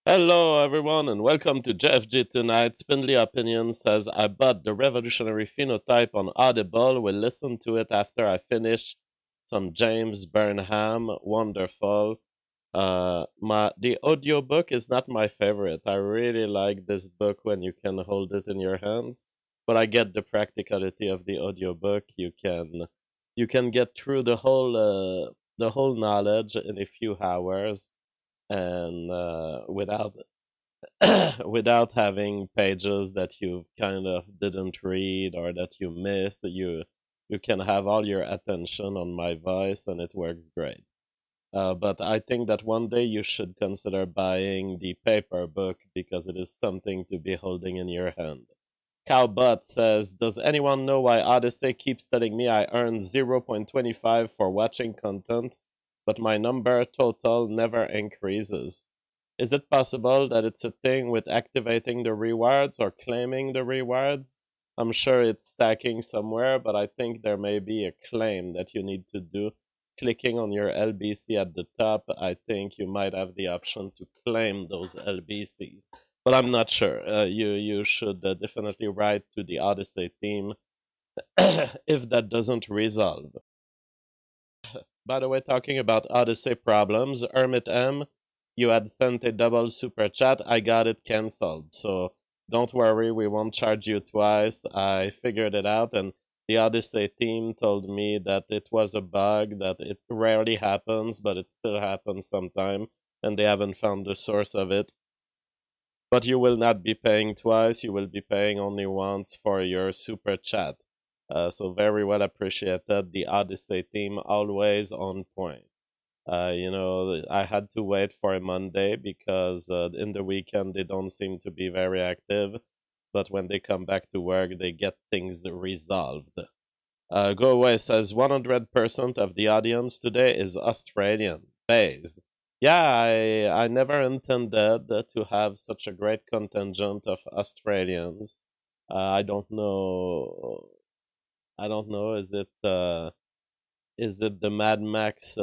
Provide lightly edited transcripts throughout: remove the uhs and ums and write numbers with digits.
Hello, everyone, and welcome to JFG Tonight. Spindly Opinion says, I bought The Revolutionary Phenotype on Audible. Will listen to it after I finish some James Burnham. Wonderful. The audiobook is not my favorite. I really like this book when you can hold it in your hands, but I get the practicality of the audiobook. You can get through the whole knowledge in a few hours and without without having pages that you kind of didn't read or that you missed. You can have all your attention on my voice and it works great. But I think that one day you should consider buying the paper book because it is something to be holding in your hand. Cowbot says, does anyone know why Odyssey keeps telling me I earn 0.25 for watching content, but my number total never increases? Is it possible that it's a thing with activating the rewards or claiming the rewards? I'm sure it's stacking somewhere, but I think there may be a claim that you need to do. Clicking on your LBC at the top, I think you might have the option to claim those LBCs, but I'm not sure. You should definitely write to the Odyssey team if that doesn't resolve. By the way, talking about Odyssey problems, Hermit M, you had sent a double super chat. I got it cancelled. So don't worry, we won't charge you twice. I figured it out, and the Odyssey team told me that it was a bug, that it rarely happens, but it still happens sometime, and they haven't found the source of it. But you will not be paying twice, you will be paying only once for your super chat. So very well appreciated. The Odyssey team always on point. I had to wait for a Monday because in the weekend they don't seem to be very active. But when they come back to work, they get things resolved. Go Away says 100% of the audience today is Australian based. Yeah, I never intended to have such a great contingent of Australians. I don't know. I don't know. Is it the Mad Max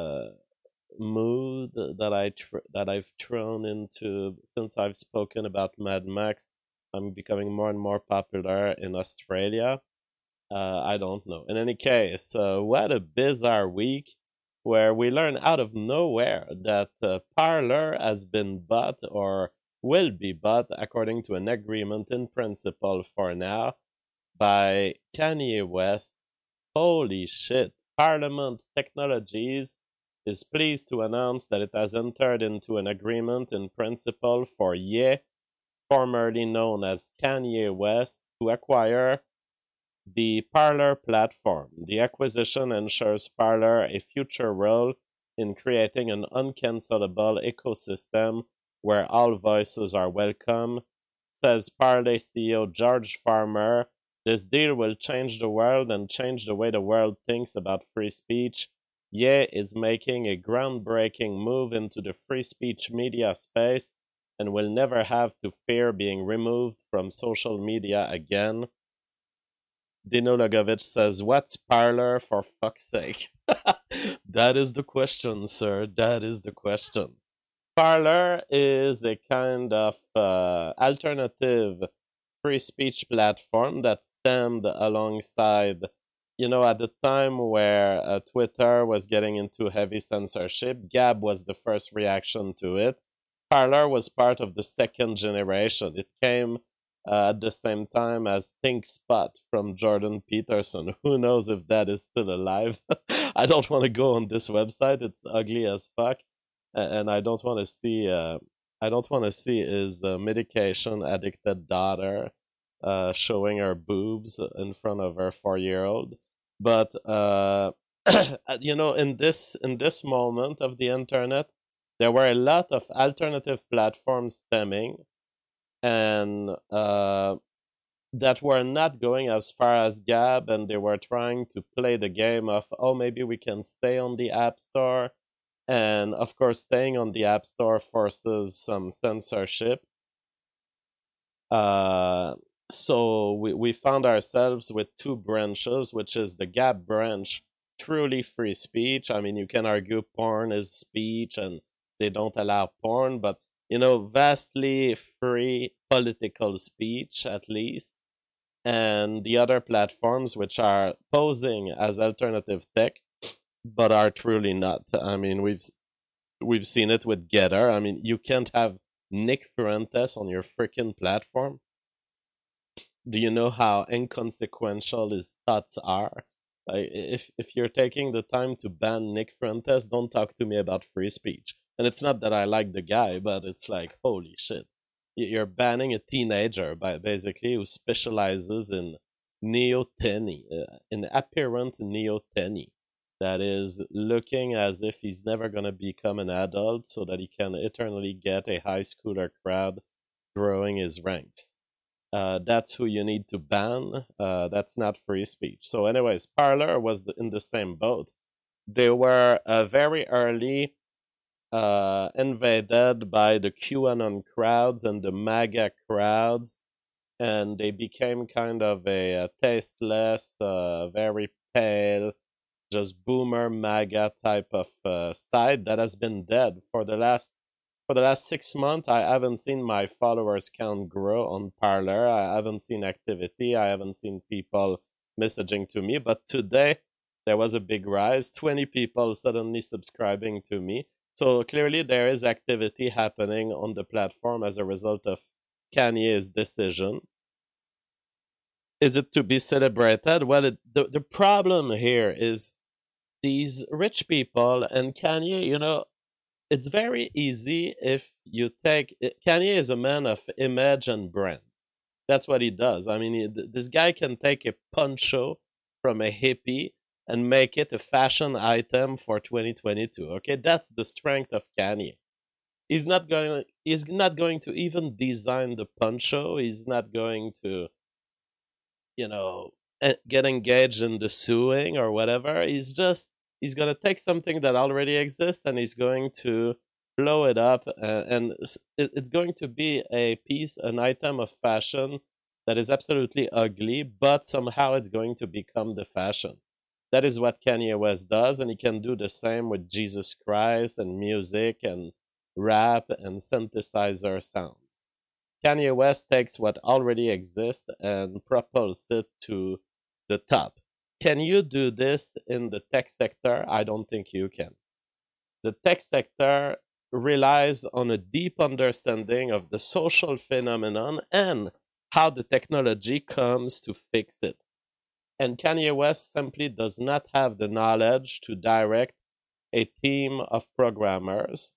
mood that I've thrown into since I've spoken about Mad Max? I'm becoming more and more popular in Australia. I don't know. In any case, what a bizarre week where we learn out of nowhere that Parler has been bought or will be bought according to an agreement in principle for now by Kanye West. Holy shit. Parliament Technologies is pleased to announce that it has entered into an agreement in principle for Ye, formerly known as Kanye West, to acquire the Parler platform. The acquisition ensures Parler a future role in creating an uncancelable ecosystem where all voices are welcome. Says Parler CEO George Farmer, this deal will change the world and change the way the world thinks about free speech. Ye is making a groundbreaking move into the free speech media space and will never have to fear being removed from social media again. Dino Logovich says, what's Parler for fuck's sake? That is the question, sir. That is the question. Parler is a kind of alternative free speech platform that stemmed alongside, at the time where Twitter was getting into heavy censorship. Gab was the first reaction to it. Parler was part of the second generation. It came at the same time as ThinkSpot from Jordan Peterson. Who knows if that is still alive? I don't want to go on this website. It's ugly as fuck, and I don't want to see. I don't want to see his medication addicted daughter showing her boobs in front of her 4 year old. But in this moment of the internet, there were a lot of alternative platforms stemming, and that were not going as far as Gab, and they were trying to play the game of, oh, maybe we can stay on the App Store. And of course, staying on the App Store forces some censorship. Uh, so we found ourselves with two branches, which is the Gab branch, truly free speech. I mean, you can argue porn is speech and they don't allow porn, but vastly free political speech, at least, and the other platforms which are posing as alternative tech but are truly not. I mean, we've seen it with Getter. I mean, you can't have Nick Fuentes on your freaking platform. Do you know how inconsequential his thoughts are? Like, if you're taking the time to ban Nick Fuentes, don't talk to me about free speech. And it's not that I like the guy, but it's like, holy shit. You're banning a teenager by basically who specializes in neoteny, in apparent neoteny, that is looking as if he's never going to become an adult so that he can eternally get a high schooler crowd growing his ranks. That's who you need to ban. That's not free speech. So, anyways, Parler was in the same boat. They were very early invaded by the QAnon crowds and the MAGA crowds, and they became kind of a tasteless, very pale, just boomer MAGA type of site that has been dead for the last 6 months. I haven't seen my followers count grow on Parler. I haven't seen activity. I haven't seen people messaging to me. But today there was a big rise. 20 people suddenly subscribing to me. So clearly there is activity happening on the platform as a result of Kanye's decision. Is it to be celebrated? Well, the problem here is these rich people and Kanye, it's very easy if you take Kanye is a man of image and brand. That's what he does. I mean, this guy can take a poncho from a hippie and make it a fashion item for 2022. Okay, that's the strength of Kanye. He's not going to even design the poncho. He's not going to, you know, get engaged in the suing or whatever. He's going to take something that already exists and he's going to blow it up, and it's going to be an item of fashion that is absolutely ugly, but somehow it's going to become the fashion. That is what Kanye West does, and he can do the same with Jesus Christ and music and rap and synthesizer sounds. Kanye West takes what already exists and propels it to the top. Can you do this in the tech sector? I don't think you can. The tech sector relies on a deep understanding of the social phenomenon and how the technology comes to fix it. And Kanye West simply does not have the knowledge to direct a team of programmers,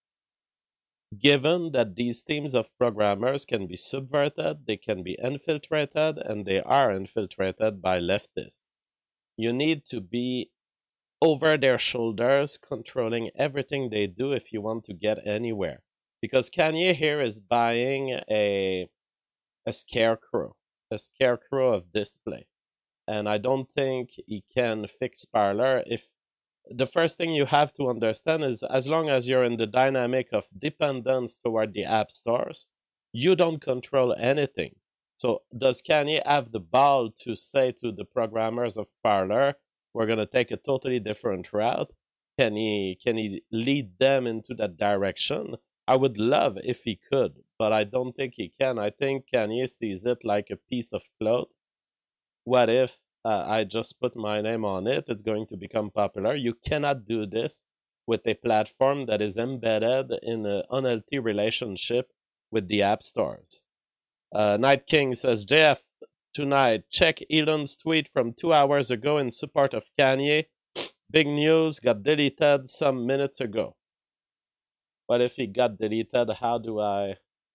given that these teams of programmers can be subverted, they can be infiltrated, and they are infiltrated by leftists. You need to be over their shoulders, controlling everything they do if you want to get anywhere. Because Kanye here is buying a scarecrow of display. And I don't think he can fix Parler. If the first thing you have to understand is, as long as you're in the dynamic of dependence toward the app stores, you don't control anything. So does Kanye have the ball to say to the programmers of Parler, we're going to take a totally different route? Can he lead them into that direction? I would love if he could, but I don't think he can. I think Kanye sees it like a piece of cloth. What if I just put my name on it? It's going to become popular. You cannot do this with a platform that is embedded in an unhealthy relationship with the app stores. Night King says, JF, tonight, check Elon's tweet from 2 hours ago in support of Kanye. Big news, got deleted some minutes ago. But if he got deleted, how do I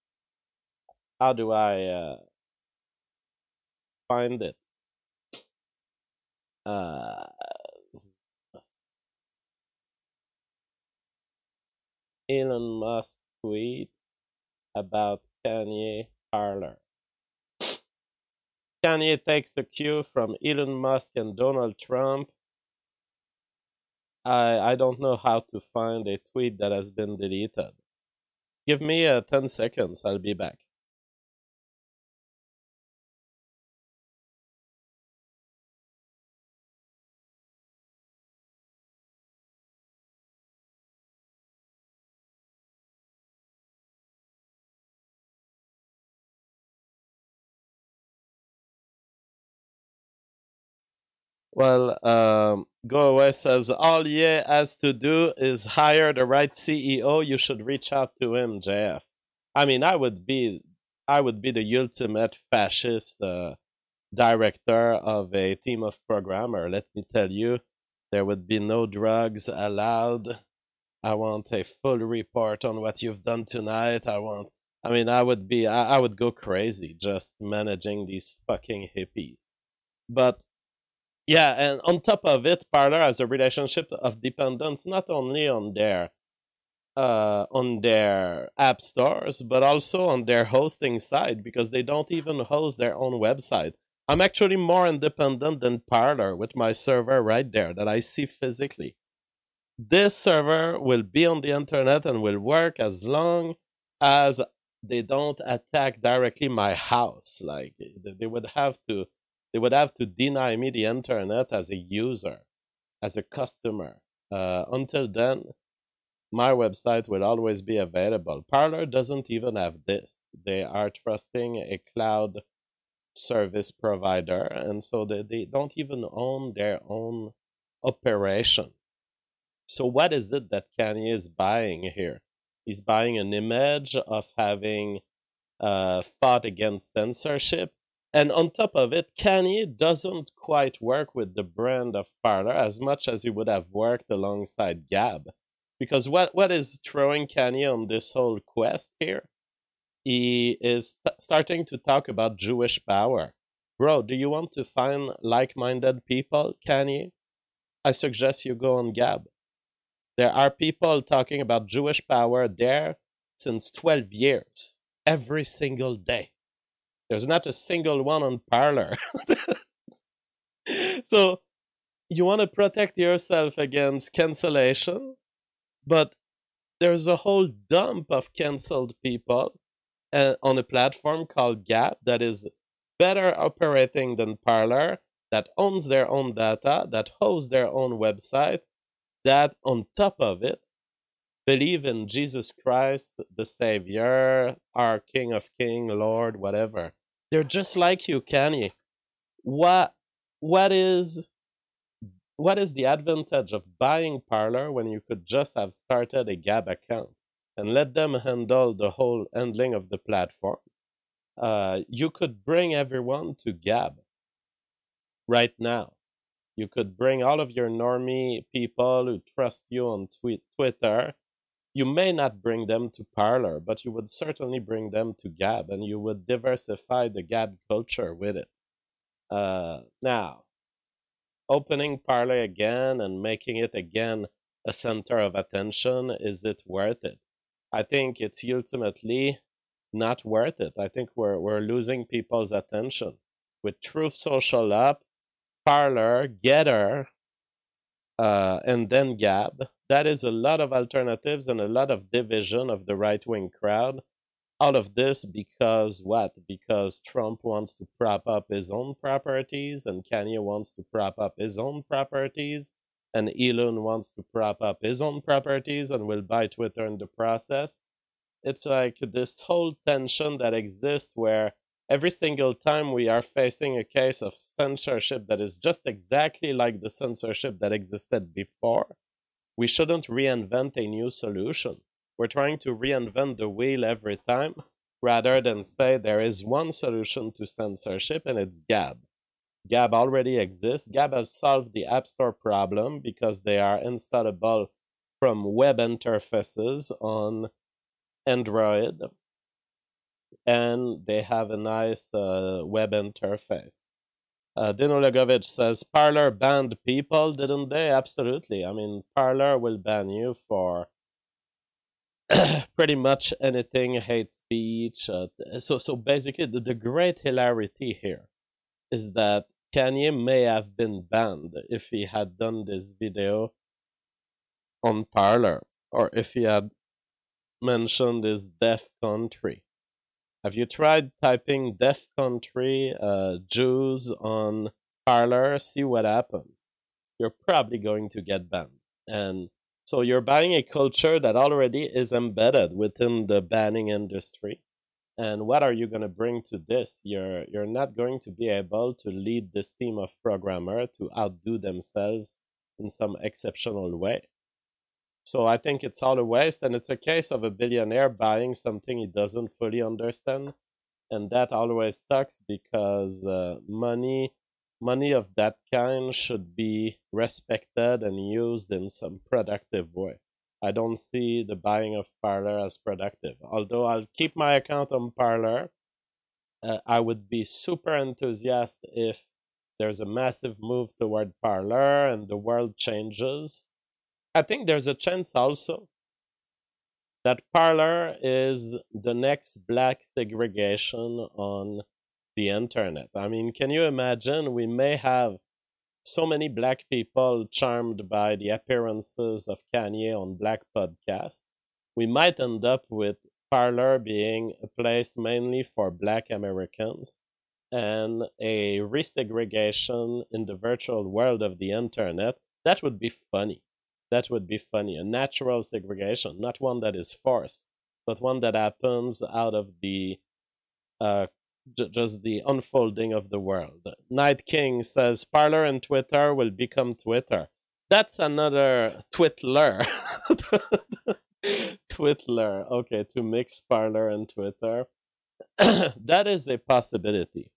find it? Elon Musk tweet about Kanye Parler. Kanye takes a cue from Elon Musk and Donald Trump. I don't know how to find a tweet that has been deleted. Give me 10 seconds, I'll be back. Well, Go Away says all Ye has to do is hire the right CEO. You should reach out to him, JF. I mean, I would be the ultimate fascist director of a team of programmer. Let me tell you, there would be no drugs allowed. I want a full report on what you've done tonight. I mean, I would go crazy just managing these fucking hippies. But yeah, and on top of it, Parler has a relationship of dependence not only on their app stores, but also on their hosting side because they don't even host their own website. I'm actually more independent than Parler with my server right there that I see physically. This server will be on the internet and will work as long as they don't attack directly my house. Like they would have to deny me the internet as a user, as a customer. Until then, my website will always be available. Parler doesn't even have this. They are trusting a cloud service provider, and so they don't even own their own operation. So, what is it that Kanye is buying here? He's buying an image of having fought against censorship. And on top of it, Kanye doesn't quite work with the brand of Parler as much as he would have worked alongside Gab. Because what is throwing Kanye on this whole quest here? He is starting to talk about Jewish power. Bro, do you want to find like minded people, Kanye? I suggest you go on Gab. There are people talking about Jewish power there since 12 years, every single day. There's not a single one on Parler. So you want to protect yourself against cancellation, but there's a whole dump of canceled people on a platform called Gap that is better operating than Parler, that owns their own data, that hosts their own website, that on top of it, believe in Jesus Christ, the Savior, our King of King, Lord, whatever. They're just like you, Kanye. What what is what is the advantage of buying Parler when you could just have started a Gab account and let them handle the whole handling of the platform? You could bring everyone to Gab right now. You could bring all of your normie people who trust you on Twitter. You may not bring them to Parler, but you would certainly bring them to Gab, and you would diversify the Gab culture with it. Now, opening Parler again and making it again a center of attention, is it worth it? I think it's ultimately not worth it. I think we're losing people's attention. With Truth Social up, Parler, Getter, and then Gab, that is a lot of alternatives and a lot of division of the right wing crowd. All of this because what? Because Trump wants to prop up his own properties, and Kanye wants to prop up his own properties, and Elon wants to prop up his own properties and will buy Twitter in the process. It's like this whole tension that exists where every single time we are facing a case of censorship that is just exactly like the censorship that existed before, we shouldn't reinvent a new solution. We're trying to reinvent the wheel every time rather than say there is one solution to censorship and it's Gab. Gab already exists. Gab has solved the App Store problem because they are installable from web interfaces on Android and they have a nice web interface. Dino Legovich says Parler banned people, didn't they? Absolutely. I mean, Parler will ban you for pretty much anything hate speech. So basically, the great hilarity here is that Kanye may have been banned if he had done this video on Parler or if he had mentioned his deaf country. Have you tried typing deaf country Jews on Parler? See what happens. You're probably going to get banned. And so you're buying a culture that already is embedded within the banning industry. And what are you going to bring to this? You're not going to be able to lead this team of programmers to outdo themselves in some exceptional way. So I think it's all a waste, and it's a case of a billionaire buying something he doesn't fully understand, and that always sucks because money of that kind should be respected and used in some productive way. I don't see the buying of Parler as productive. Although I'll keep my account on Parler, I would be super enthusiastic if there's a massive move toward Parler and the world changes. I think there's a chance also that Parler is the next black segregation on the internet. I mean, can you imagine? We may have so many black people charmed by the appearances of Kanye on black podcasts. We might end up with Parler being a place mainly for black Americans and a resegregation in the virtual world of the internet. That would be funny. That would be funny. A natural segregation, not one that is forced, but one that happens out of the uh, just the unfolding of the world. Night King says Parler and Twitter will become Twitter. That's another Twitler. Twitler. Okay, to mix Parler and Twitter. That is a possibility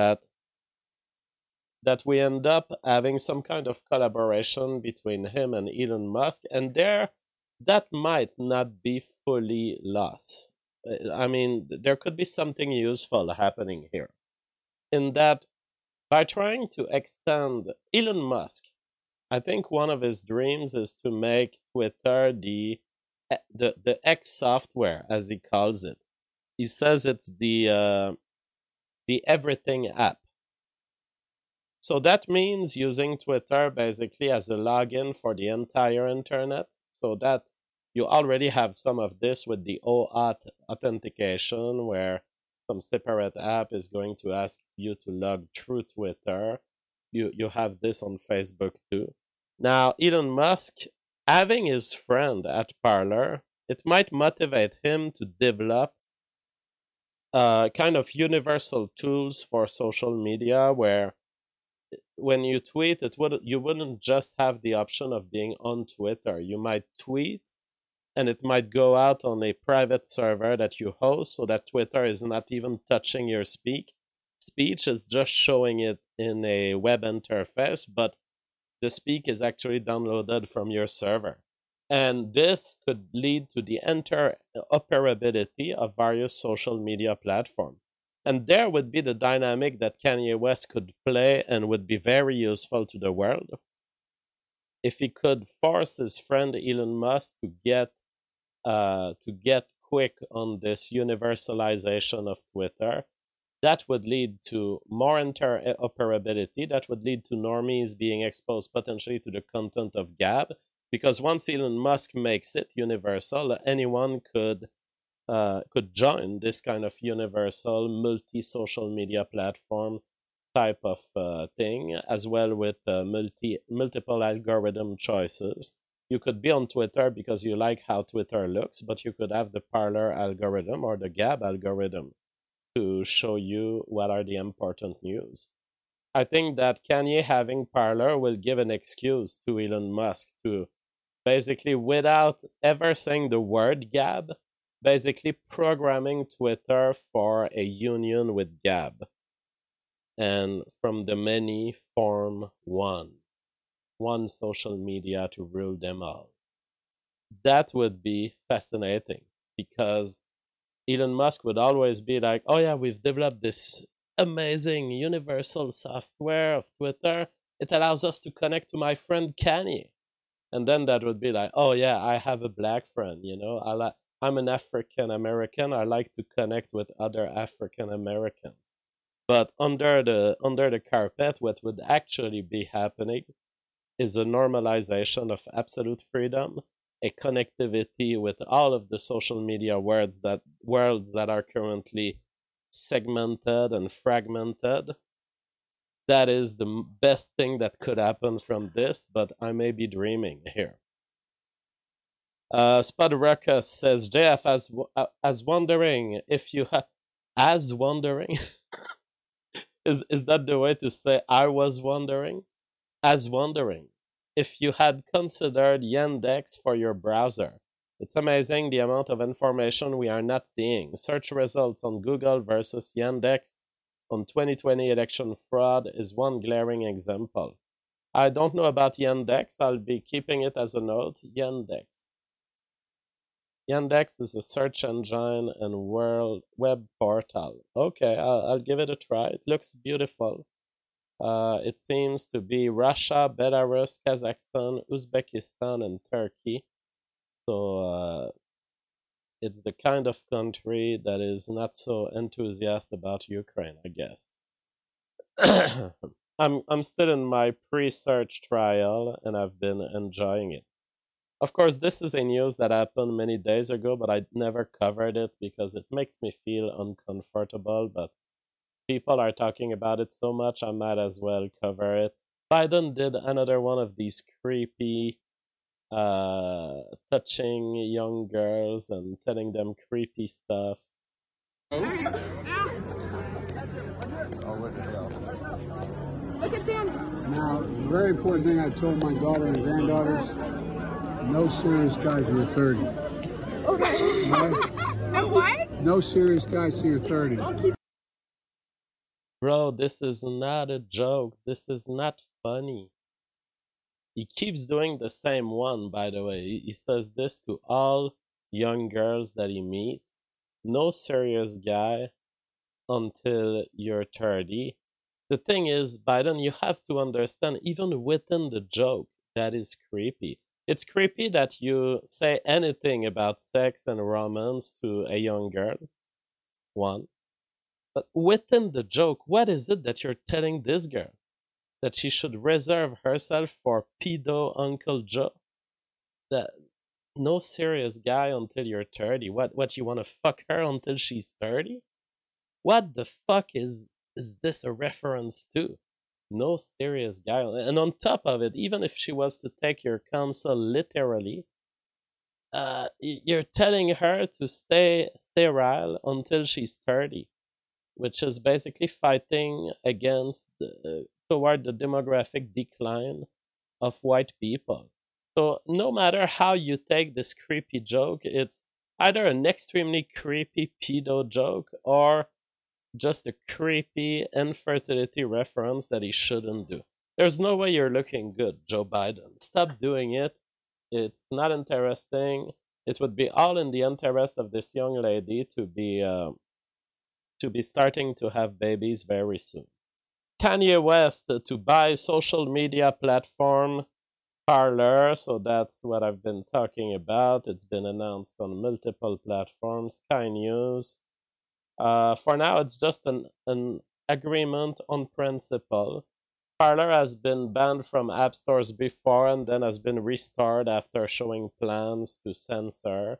that we end up having some kind of collaboration between him and Elon Musk, and that might not be fully lost. I mean, there could be something useful happening here. In that, by trying to extend Elon Musk, I think one of his dreams is to make Twitter the X software, as he calls it. He says it's the everything app. So that means using Twitter basically as a login for the entire internet, so that you already have some of this with the OAuth authentication, where some separate app is going to ask you to log through Twitter. You have this on Facebook too. Now, Elon Musk, having his friend at Parler, it might motivate him to develop kind of universal tools for social media where when you tweet, you wouldn't just have the option of being on Twitter. You might tweet, and it might go out on a private server that you host, so that Twitter is not even touching your speech. Speech is just showing it in a web interface, but the speak is actually downloaded from your server. And this could lead to the interoperability of various social media platforms. And there would be the dynamic that Kanye West could play and would be very useful to the world. If he could force his friend Elon Musk to get quick on this universalization of Twitter, that would lead to more interoperability. That would lead to normies being exposed potentially to the content of Gab, because once Elon Musk makes it universal, anyone could join this kind of universal multi-social media platform type of thing, as well with multiple algorithm choices. You could be on Twitter because you like how Twitter looks, but you could have the Parler algorithm or the Gab algorithm to show you what are the important news. I think that Kanye having Parler will give an excuse to Elon Musk to basically, without ever saying the word Gab, basically programming Twitter for a union with Gab. And from the many, form one social media to rule them all. That would be fascinating, because Elon Musk would always be like, oh yeah, we've developed this amazing universal software of Twitter. It allows us to connect to my friend Kanye. And then that would be like, oh yeah, I have a black friend, I'm an African American. I like to connect with other African Americans. But under the carpet, what would actually be happening is a normalization of absolute freedom, a connectivity with all of the social media worlds that are currently segmented and fragmented. That is the best thing that could happen from this, but I may be dreaming here. Spud Ruckus says, JF, as wondering if you As wondering? Is that the way to say I was wondering? As wondering if you had considered Yandex for your browser. It's amazing the amount of information we are not seeing. Search results on Google versus Yandex on 2020 election fraud is one glaring example. I don't know about Yandex. I'll be keeping it as a note. Yandex. Yandex is a search engine and world web portal. Okay, I'll give it a try. It looks beautiful. It seems to be Russia, Belarus, Kazakhstan, Uzbekistan, and Turkey. So it's the kind of country that is not so enthusiastic about Ukraine, I guess. I'm still in my pre-search trial, and I've been enjoying it. Of course, this is a news that happened many days ago, but I never covered it because it makes me feel uncomfortable. But people are talking about it so much, I might as well cover it. Biden did another one of these creepy, touching young girls and telling them creepy stuff. Oh, what the hell? Look at Dan. Now, the very important thing I told my daughter and granddaughters, no serious guys in your 30s. Okay. Right? No what? No serious guys till you're 30. Bro, this is not a joke. This is not funny. He keeps doing the same one, by the way. He says this to all young girls that he meets. No serious guy until you're 30. The thing is, Biden, you have to understand, even within the joke, that is creepy. It's creepy that you say anything about sex and romance to a young girl. One. But within the joke, what is it that you're telling this girl? That she should reserve herself for pedo Uncle Joe? That no serious guy until you're 30. What you want to fuck her until she's 30? What the fuck is this a reference to? No serious guy. And on top of it, even if she was to take your counsel literally, you're telling her to stay sterile until she's 30, which is basically fighting against toward the demographic decline of white people. So no matter how you take this creepy joke, it's either an extremely creepy pedo joke or just a creepy infertility reference that he shouldn't do. There's no way you're looking good, Joe Biden. Stop doing it. It's not interesting. It would be all in the interest of this young lady to be starting to have babies very soon. Kanye West to buy social media platform Parler, so that's what I've been talking about. It's been announced on multiple platforms. Sky News. For now, it's just an agreement on principle. Parler has been banned from app stores before and then has been restored after showing plans to censor.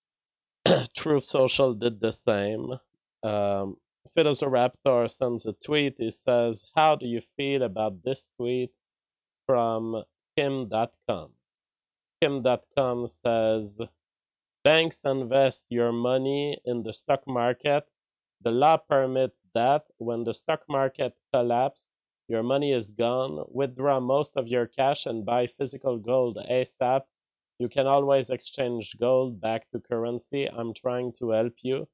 Truth Social did the same. Philosopher sends a tweet. He says, "How do you feel about this tweet from Kim.com?" Kim.com says, "Banks invest your money in the stock market. The law permits that. When the stock market collapses, your money is gone. Withdraw most of your cash and buy physical gold ASAP. You can always exchange gold back to currency. I'm trying to help you."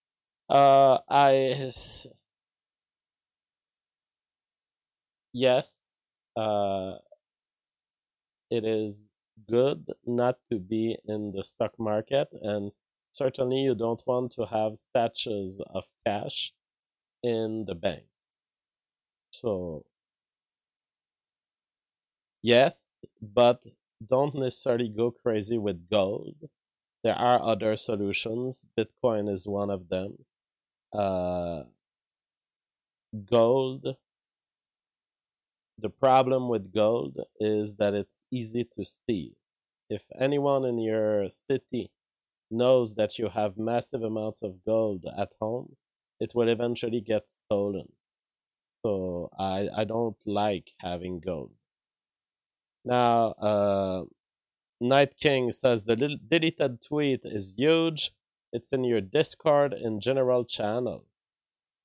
Yes, it is good not to be in the stock market, and certainly you don't want to have statues of cash in the bank. So, yes, but don't necessarily go crazy with gold. There are other solutions. Bitcoin is one of them. Gold, the problem with gold is that it's easy to steal. If anyone in your city knows that you have massive amounts of gold at home, it will eventually get stolen. So I don't like having gold. Now, Night King says the deleted tweet is huge. It's in your Discord in general channel.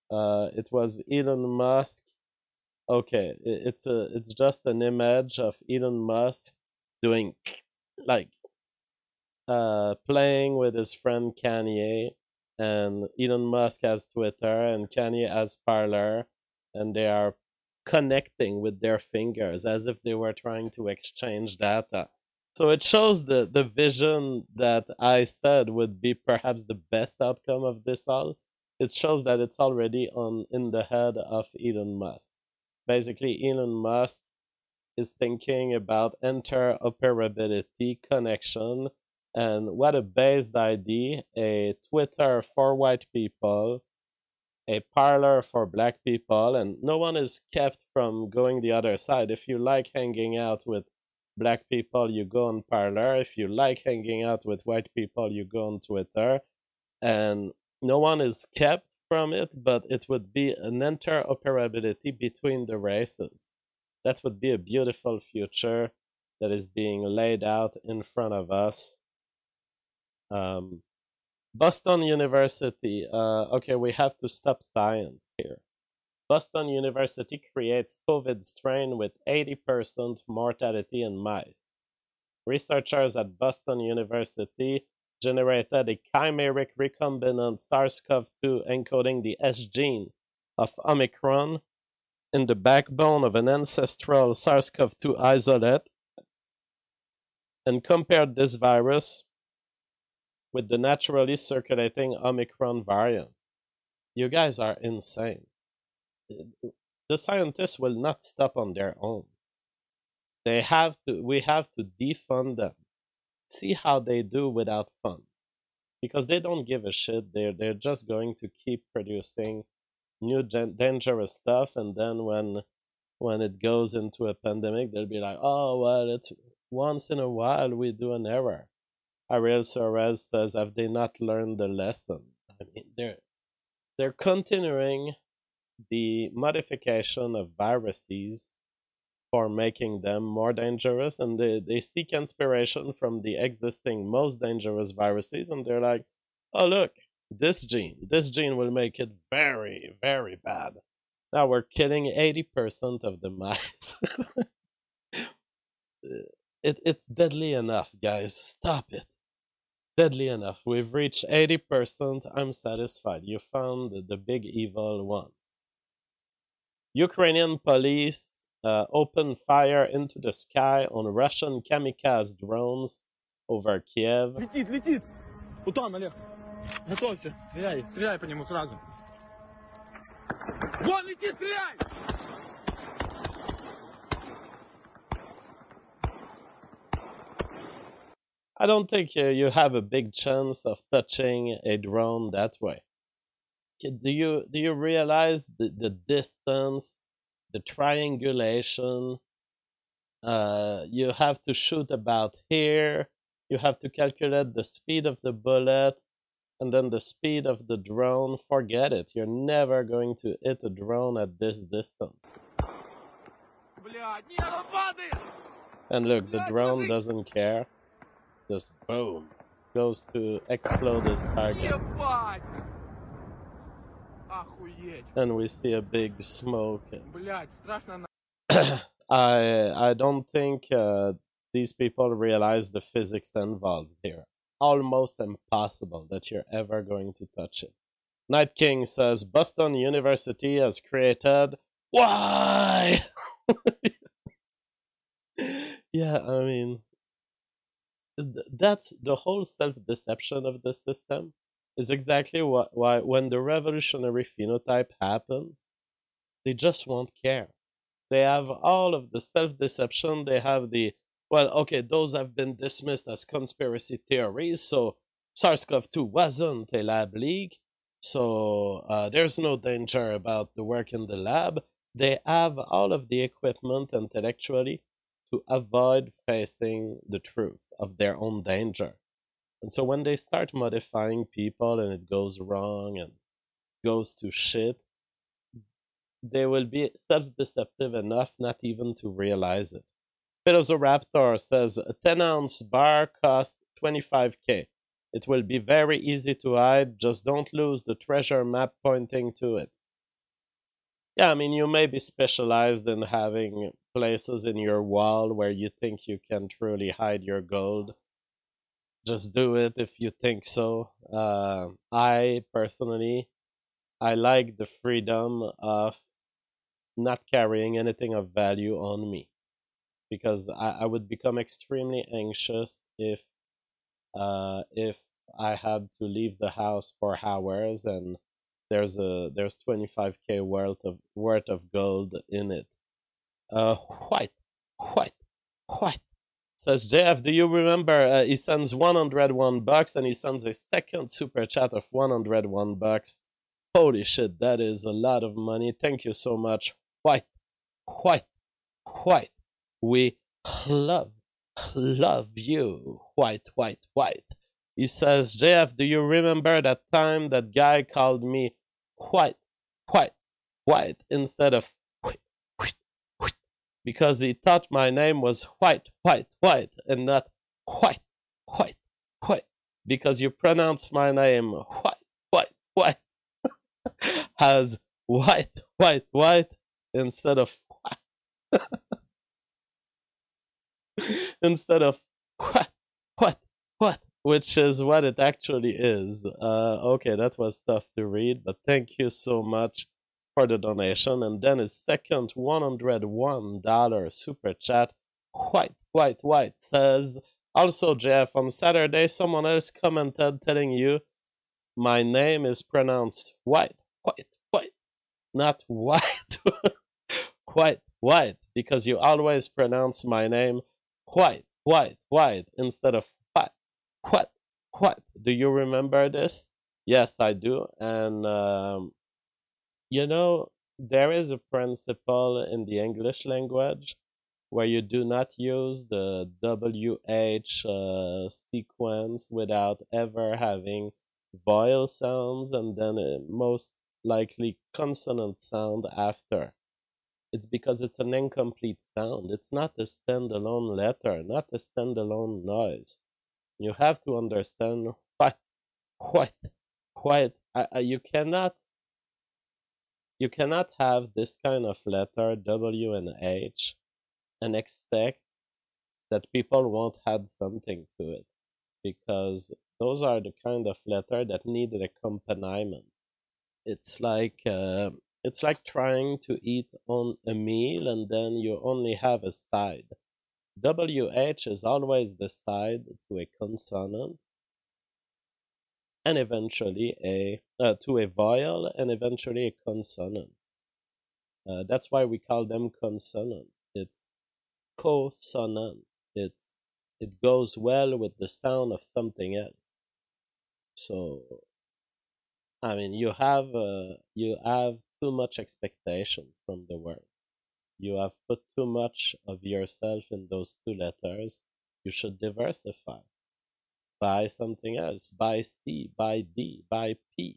It was Elon Musk. Okay, it's just an image of Elon Musk doing like playing with his friend Kanye, and Elon Musk has Twitter and Kanye has Parler, and they are connecting with their fingers as if they were trying to exchange data. So it shows the vision that I said would be perhaps the best outcome of this all. It shows that it's already on in the head of Elon Musk. Basically, Elon Musk is thinking about interoperability connection, and what a based idea, a Twitter for white people, a Parler for black people, and no one is kept from going the other side. If you like hanging out with black people, you go on Parler. If you like hanging out with white people, you go on Twitter, and no one is kept from it, but it would be an interoperability between the races. That would be a beautiful future that is being laid out in front of us. Boston University. Okay, we have to stop science here. Boston University creates COVID strain with 80% mortality in mice. Researchers at Boston University generated a chimeric recombinant SARS-CoV-2 encoding the S gene of Omicron in the backbone of an ancestral SARS-CoV-2 isolate and compared this virus with the naturally circulating Omicron variant. You guys are insane. The scientists will not stop on their own. We have to defund them. See how they do without funds. Because they don't give a shit. They're just going to keep producing new dangerous stuff, and then when it goes into a pandemic, they'll be like, oh well, it's once in a while we do an error. Ariel Suarez says, have they not learned the lesson? I mean, they're continuing the modification of viruses for making them more dangerous, and they seek inspiration from the existing most dangerous viruses, and they're like, oh look, this gene will make it very, very bad. Now we're killing 80% of the mice. It's deadly enough, guys. Stop it. Deadly enough. We've reached 80%. I'm satisfied. You found the big evil one. Ukrainian police open fire into the sky on Russian kamikaze drones over Kiev. Летит. Утон, Олег. Готовься. Стреляй по нему сразу. Вон летит, стреляй! I don't think you have a big chance of touching a drone that way. Do you realize the distance, the triangulation? You have to shoot about here. You have to calculate the speed of the bullet, and then the speed of the drone. Forget it. You're never going to hit a drone at this distance. And look, the drone doesn't care. Just boom, goes to explode his target. And we see a big smoke. I don't think these people realize the physics involved here. Almost impossible that you're ever going to touch it. Night King says Boston University has created. Why? Yeah, I mean, that's the whole self-deception of the system. Is exactly why when the revolutionary phenotype happens, they just won't care. They have all of the self-deception. They have the, well, okay, those have been dismissed as conspiracy theories. So SARS-CoV-2 wasn't a lab leak. So there's no danger about the work in the lab. They have all of the equipment intellectually to avoid facing the truth of their own danger. And so when they start modifying people and it goes wrong and goes to shit, they will be self-deceptive enough not even to realize it. Raptor says a 10-ounce bar costs $25K. It will be very easy to hide. Just don't lose the treasure map pointing to it. Yeah, I mean, you may be specialized in having places in your wall where you think you can truly hide your gold. Just do it if you think so. I personally, I like the freedom of not carrying anything of value on me because I would become extremely anxious if I had to leave the house for hours and there's 25K worth of gold in it. White, white, white. Says JF, do you remember? He sends 101 bucks and he sends a second super chat of 101 bucks. Holy shit, that is a lot of money. Thank you so much. White, white, white. We love, love you. White, white, white. He says, JF, do you remember that time that guy called me white, white, white instead of white, white, white? Because he thought my name was white, white, white and not white, white, white. Because you pronounce my name white, white, white as white, white, white instead of instead of what, which is what it actually is. Okay, that was tough to read, but thank you so much for the donation. And then his second $101 super chat, white, says, also, Jeff, on Saturday, someone else commented telling you my name is pronounced white, not white. White, because you always pronounce my name white instead of what? Do you remember this? Yes, I do. And, there is a principle in the English language where you do not use the WH sequence without ever having vowel sounds and then most likely consonant sound after. It's because it's an incomplete sound. It's not a standalone letter, not a standalone noise. You have to understand what. You cannot have this kind of letter W and H and expect that people won't add something to it, because those are the kind of letter that need an accompaniment. It's like trying to eat on a meal and then you only have a side. WH is always the side to a consonant and eventually to a vowel and eventually a consonant. That's why we call them consonant. It's co-sonant. It goes well with the sound of something else. So, I mean, you have too much expectations from the word. You have put too much of yourself in those two letters. You should diversify. Buy something else. Buy C, buy D, buy P.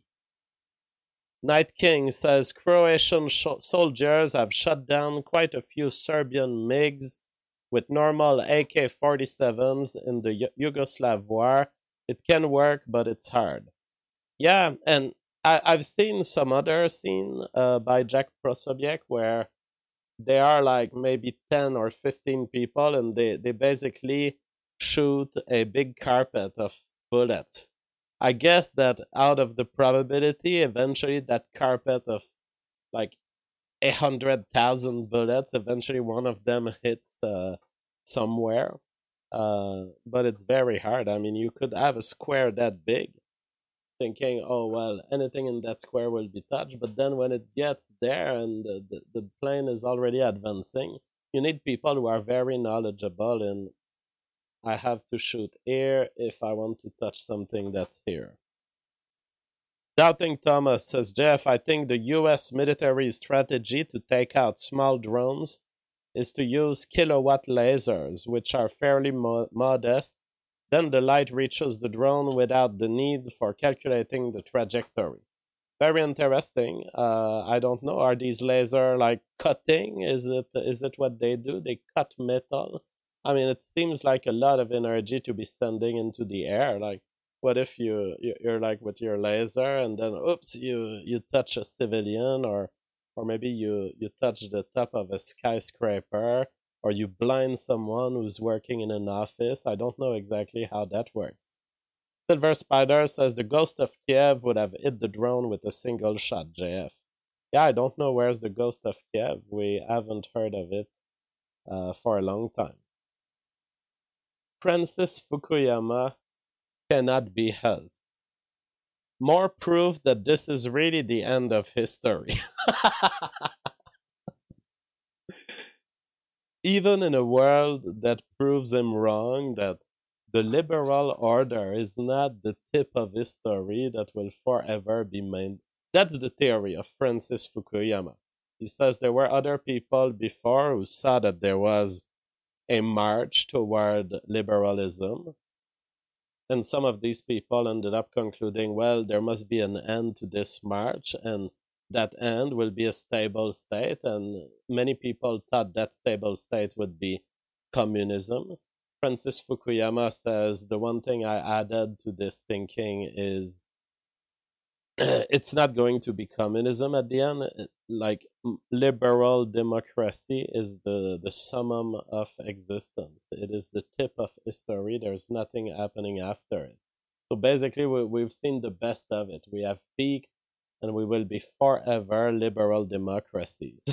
Night King says Croatian soldiers have shut down quite a few Serbian MiGs with normal AK-47s in the Yugoslav war. It can work, but it's hard. Yeah, and I've seen some other scene by Jack Prosobiec where they are like maybe 10 or 15 people and they basically shoot a big carpet of bullets. I guess that out of the probability, eventually that carpet of like 100,000 bullets, eventually one of them hits somewhere. But it's very hard. I mean, you could have a square that big thinking, oh, well, anything in that square will be touched. But then when it gets there and the plane is already advancing, you need people who are very knowledgeable in, I have to shoot here if I want to touch something that's here. Doubting Thomas says, Jeff, I think the US military strategy to take out small drones is to use kilowatt lasers, which are fairly modest. Then the light reaches the drone without the need for calculating the trajectory. Very interesting. I don't know. Are these lasers like cutting? Is it what they do? They cut metal? I mean, it seems like a lot of energy to be sending into the air. Like, what if you're like with your laser and then, oops, you touch a civilian or or maybe you touch the top of a skyscraper, or you blind someone who's working in an office. I don't know exactly how that works. Silver Spider says the ghost of Kiev would have hit the drone with a single shot, JF. Yeah, I don't know where's the ghost of Kiev. We haven't heard of it for a long time. Francis Fukuyama cannot be helped. More proof that this is really the end of history. Even in a world that proves him wrong, that the liberal order is not the tip of history that will forever be made. That's the theory of Francis Fukuyama. He says there were other people before who saw that there was a march toward liberalism. And some of these people ended up concluding, well, there must be an end to this march, and that end will be a stable state. And many people thought that stable state would be communism. Francis Fukuyama says the one thing I added to this thinking is it's not going to be communism at the end. Like liberal democracy is the summum of existence. It is the tip of history. There's nothing happening after it. So basically, we've seen the best of it. We have peaked, and we will be forever liberal democracies.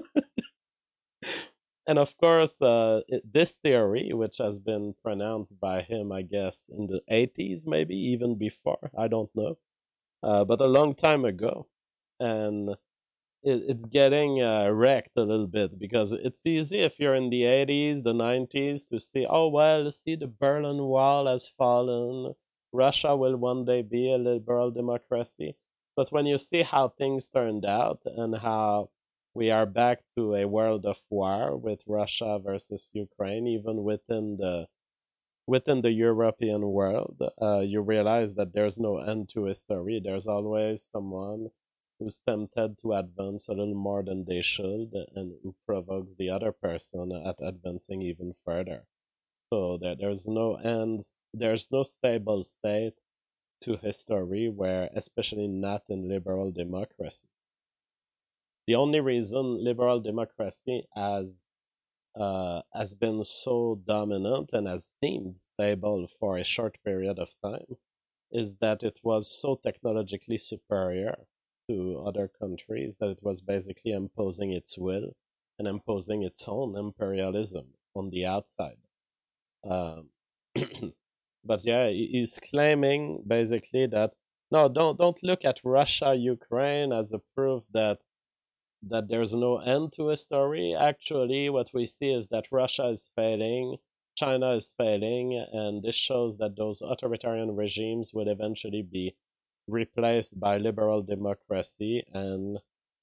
And of course, this theory, which has been pronounced by him, I guess, in the 80s, maybe even before, I don't know, but a long time ago. And it's getting wrecked a little bit, because it's easy if you're in the 80s, the 90s, to see, oh, well, see, the Berlin Wall has fallen. Russia will one day be a liberal democracy. But when you see how things turned out and how we are back to a world of war with Russia versus Ukraine, even within the European world, you realize that there's no end to history. There's always someone who's tempted to advance a little more than they should, and who provokes the other person at advancing even further. So there's no end, there's no stable state to history, where, especially not in liberal democracy. The only reason liberal democracy has been so dominant and has seemed stable for a short period of time is that it was so technologically superior to other countries that it was basically imposing its will and imposing its own imperialism on the outside. Um, but yeah, he's claiming basically that no, don't look at Russia, Ukraine as a proof that there's no end to a story. Actually, what we see is that Russia is failing, China is failing, and this shows that those authoritarian regimes will eventually be replaced by liberal democracy, and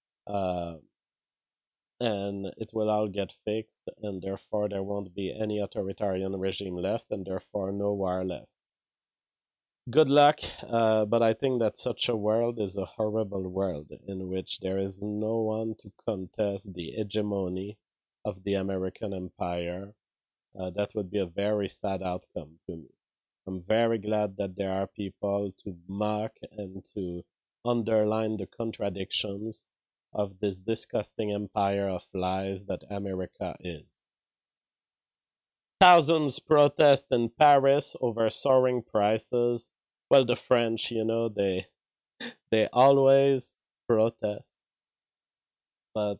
it will all get fixed, and therefore there won't be any authoritarian regime left, and therefore no war left. Good luck, but I think that such a world is a horrible world in which there is no one to contest the hegemony of the American empire. That would be a very sad outcome to me. I'm very glad that there are people to mock and to underline the contradictions of this disgusting empire of lies that America is. Thousands protest in Paris over soaring prices. Well, the French, they always protest, but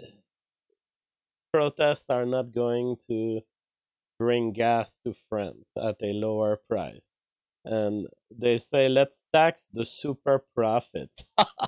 protests are not going to bring gas to France at a lower price. And they say, let's tax the super profits.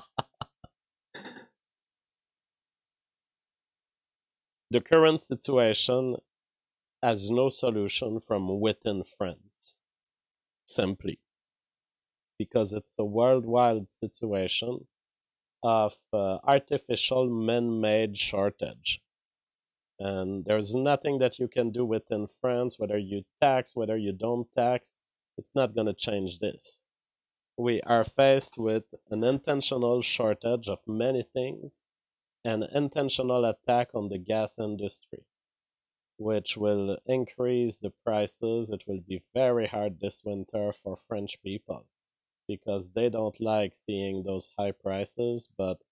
The current situation has no solution from within France, simply because it's a worldwide situation of artificial man-made shortage. And there's nothing that you can do within France, whether you tax, whether you don't tax, it's not going to change this. We are faced with an intentional shortage of many things, an intentional attack on the gas industry, which will increase the prices. It will be very hard this winter for French people because they don't like seeing those high prices, but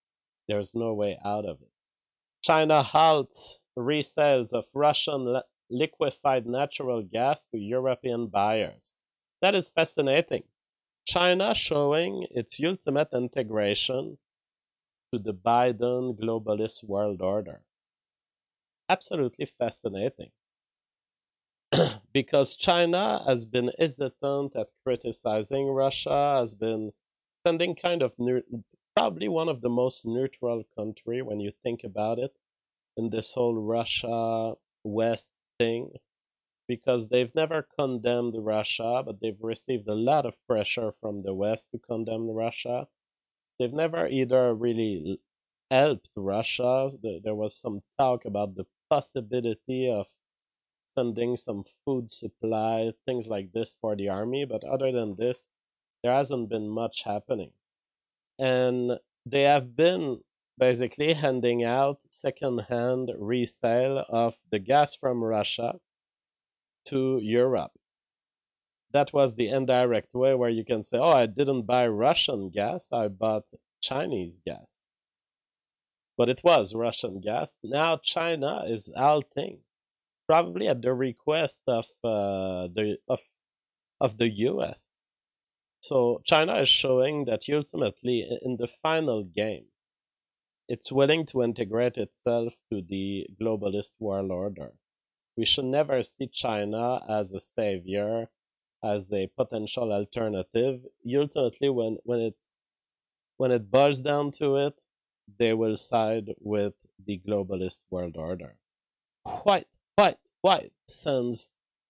There's no way out of it. China halts resales of Russian liquefied natural gas to European buyers. That is fascinating. China showing its ultimate integration to the Biden globalist world order. Absolutely fascinating. Because China has been hesitant at criticizing Russia, has been standing kind of probably one of the most neutral country when you think about it in this whole Russia West thing, because they've never condemned Russia, but they've received a lot of pressure from the West to condemn Russia. They've never either really helped Russia. There was some talk about the possibility of sending some food supply, things like this for the army, but other than this, there hasn't been much happening. And they have been basically handing out second-hand resale of the gas from Russia to Europe. That was the indirect way where you can say, oh, I didn't buy Russian gas, I bought Chinese gas. But it was Russian gas. Now China is halting, probably at the request of the US. So China is showing that ultimately, in the final game, it's willing to integrate itself to the globalist world order. We should never see China as a savior, as a potential alternative. Ultimately, when it boils down to it, they will side with the globalist world order. White sends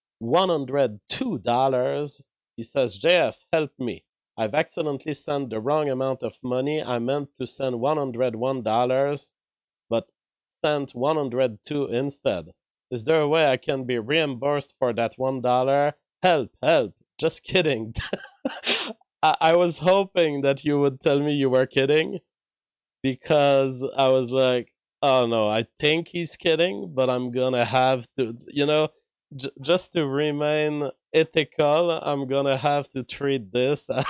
$102. He says, JF, help me. I've accidentally sent the wrong amount of money. I meant to send $101, but sent 102 instead. Is there a way I can be reimbursed for that $1? Help. Just kidding. I was hoping that you would tell me you were kidding, because I was like, oh no, I think he's kidding, but I'm gonna have to, just to remain ethical, I'm gonna have to treat this as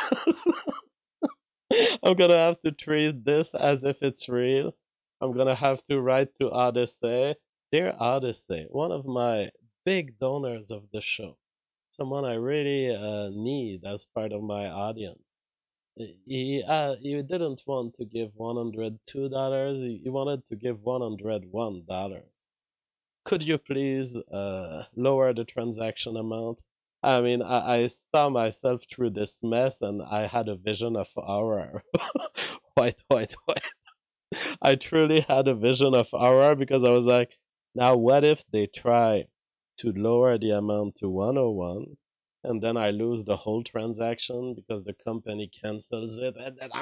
I'm gonna have to treat this as if it's real. I'm gonna have to write to Odyssey. Dear Odyssey, one of my big donors of the show, someone I really need as part of my audience. He didn't want to give $102. He wanted to give $101. Could you please lower the transaction amount? I mean, I saw myself through this mess, and I had a vision of horror. White. I truly had a vision of horror, because I was like, now what if they try to lower the amount to 101, and then I lose the whole transaction because the company cancels it, and then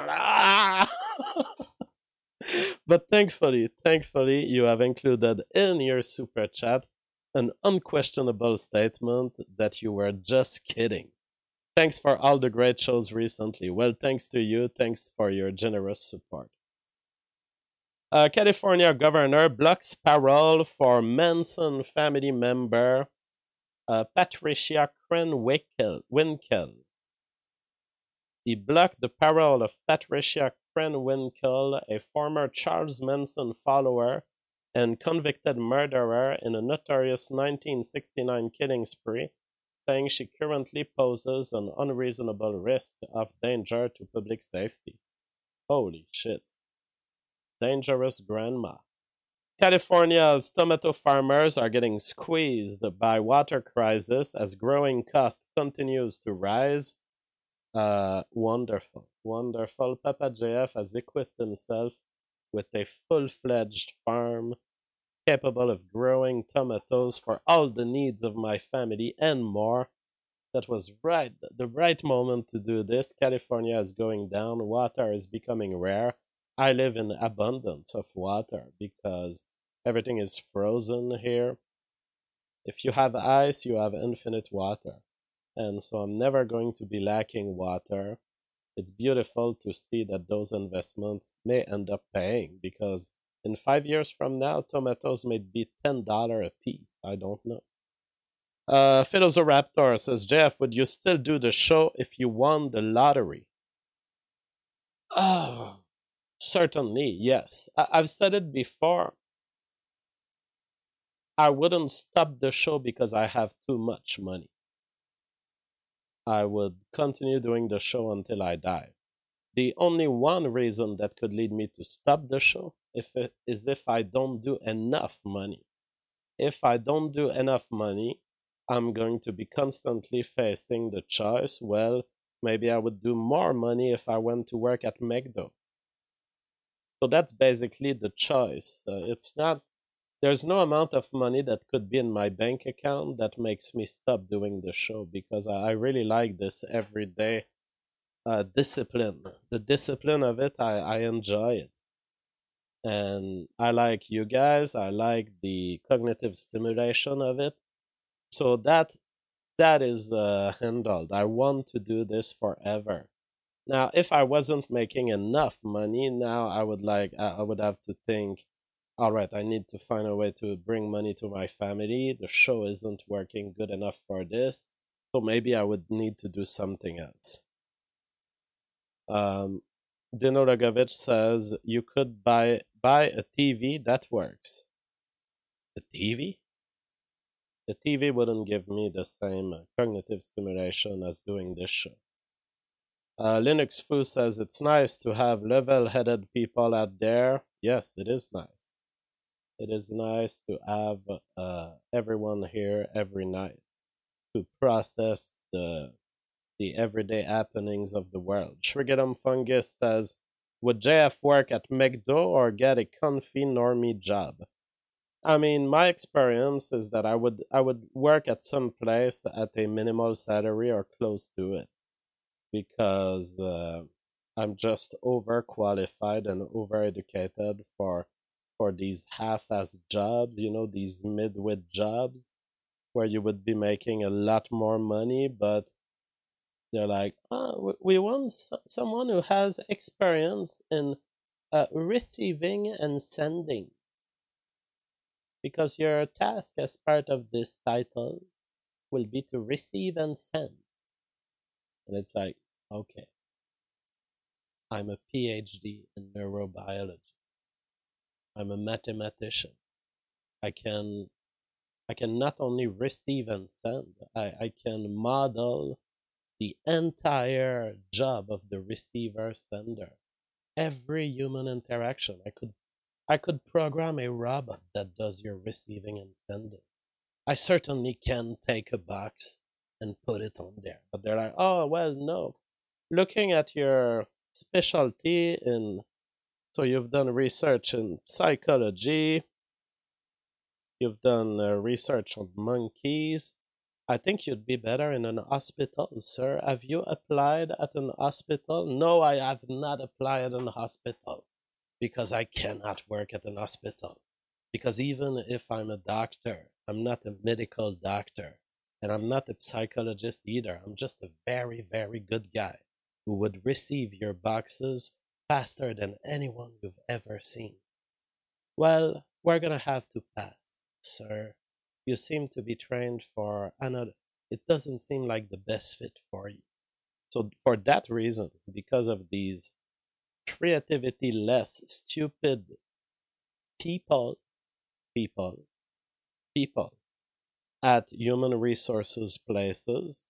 But thankfully, you have included in your super chat an unquestionable statement that you were just kidding. Thanks for all the great shows recently. Well, thanks to you. Thanks for your generous support. California governor blocks parole for Manson family member Patricia Krenwinkel. He blocked the parole of Patricia Krenwinkel, a former Charles Manson follower and convicted murderer in a notorious 1969 killing spree, saying she currently poses an unreasonable risk of danger to public safety. Holy shit. Dangerous grandma. California's tomato farmers are getting squeezed by water crisis as growing cost continues to rise. Wonderful. Papa JF has equipped himself with a full-fledged farm capable of growing tomatoes for all the needs of my family and more. That was the right moment to do this. California is going down. Water is becoming rare. I live in abundance of water because everything is frozen here. If you have ice, you have infinite water. And so I'm never going to be lacking water. It's beautiful to see that those investments may end up paying, because in 5 years from now, tomatoes may be $10 a piece. I don't know. Philosopher says, Jeff, would you still do the show if you won the lottery? Oh, certainly, yes. I've said it before. I wouldn't stop the show because I have too much money. I would continue doing the show until I die. The only one reason that could lead me to stop the show is if I don't do enough money. If I don't do enough money, I'm going to be constantly facing the choice, well, maybe I would do more money if I went to work at McDo. So that's basically the choice. There's no amount of money that could be in my bank account that makes me stop doing the show, because I really like this everyday discipline. The discipline of it, I enjoy it. And I like you guys, I like the cognitive stimulation of it. So that is handled. I want to do this forever. Now, if I wasn't making enough money, now I would have to think, all right, I need to find a way to bring money to my family. The show isn't working good enough for this, so maybe I would need to do something else. Dino Rogovich says you could buy a TV that works. A TV? The TV wouldn't give me the same cognitive stimulation as doing this show. Linux Foo says it's nice to have level-headed people out there. Yes, it is nice. It is nice to have everyone here every night to process the everyday happenings of the world. Shrigadum Fungus says, would JF work at McDo or get a comfy normie job? I mean, my experience is that I would work at some place at a minimal salary or close to it, because I'm just overqualified and overeducated for these half-ass jobs, these mid-wit jobs where you would be making a lot more money, but they're like, oh, we want someone who has experience in receiving and sending, because your task as part of this title will be to receive and send. And it's like, okay, I'm a PhD in neurobiology. I'm a mathematician. I can not only receive and send, I can model the entire job of the receiver sender. Every human interaction. I could program a robot that does your receiving and sending. I certainly can take a box and put it on there. But they're like, oh, well, no. Looking at your specialty so you've done research in psychology, you've done research on monkeys, I think you'd be better in an hospital, sir. Have you applied at an hospital? No, I have not applied at an hospital, because I cannot work at an hospital. Because even if I'm a doctor, I'm not a medical doctor, and I'm not a psychologist either. I'm just a very, very good guy who would receive your boxes faster than anyone you've ever seen. Well, we're gonna have to pass, sir. You seem to be trained for another. It doesn't seem like the best fit for you. So for that reason, because of these creativity less stupid people at human resources places,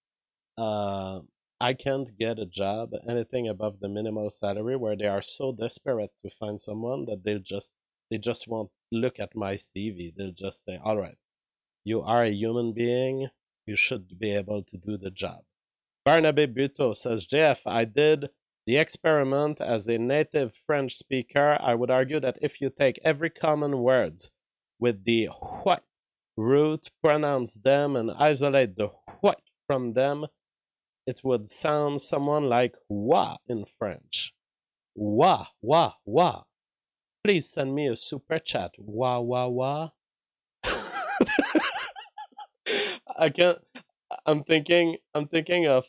I can't get a job anything above the minimal salary, where they are so desperate to find someone that they just won't look at my CV. They'll just say, all right, you are a human being, you should be able to do the job. Barnaby Buto says, JF, I did the experiment as a native French speaker. I would argue that if you take every common words with the white root, pronounce them, and isolate the white from them, it would sound someone like wa in French. Wa, wa, wa. Please send me a super chat. Wa, wa, wa. I'm thinking of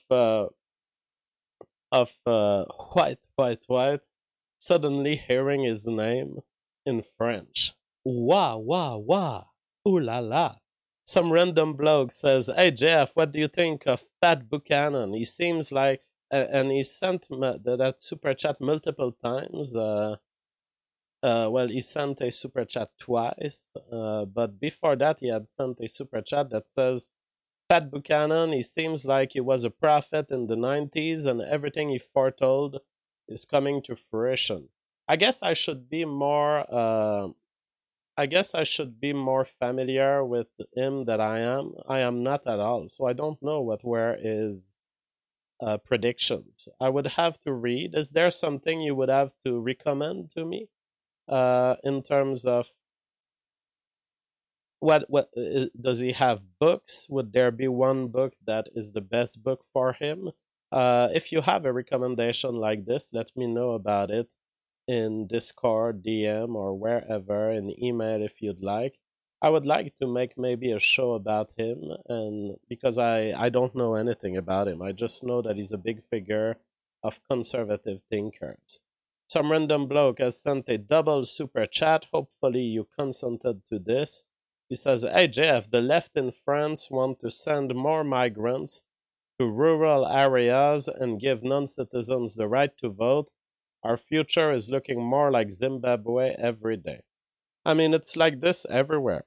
white, suddenly hearing his name in French. Wah, wah, wah. Ooh la la. Some random bloke says, hey Jeff, what do you think of Pat Buchanan? He seems like and he sent that super chat multiple times. Well, he sent a super chat twice, but before that, he had sent a super chat that says, Pat Buchanan, he seems like he was a prophet in the 90s, and everything he foretold is coming to fruition. I guess I should be more. I guess I should be more familiar with him than I am. I am not at all, so I don't know what were his predictions. I would have to read. Is there something you would have to recommend to me in terms of what does he have books? Would there be one book that is the best book for him? If you have a recommendation like this, let me know about it in Discord, DM, or wherever, in email if you'd like. I would like to make maybe a show about him, and because I don't know anything about him. I just know that he's a big figure of conservative thinkers. Some random bloke has sent a double super chat. Hopefully you consented to this. He says, hey Jeff, the left in France want to send more migrants to rural areas and give non-citizens the right to vote. Our future is looking more like Zimbabwe every day. I mean, it's like this everywhere.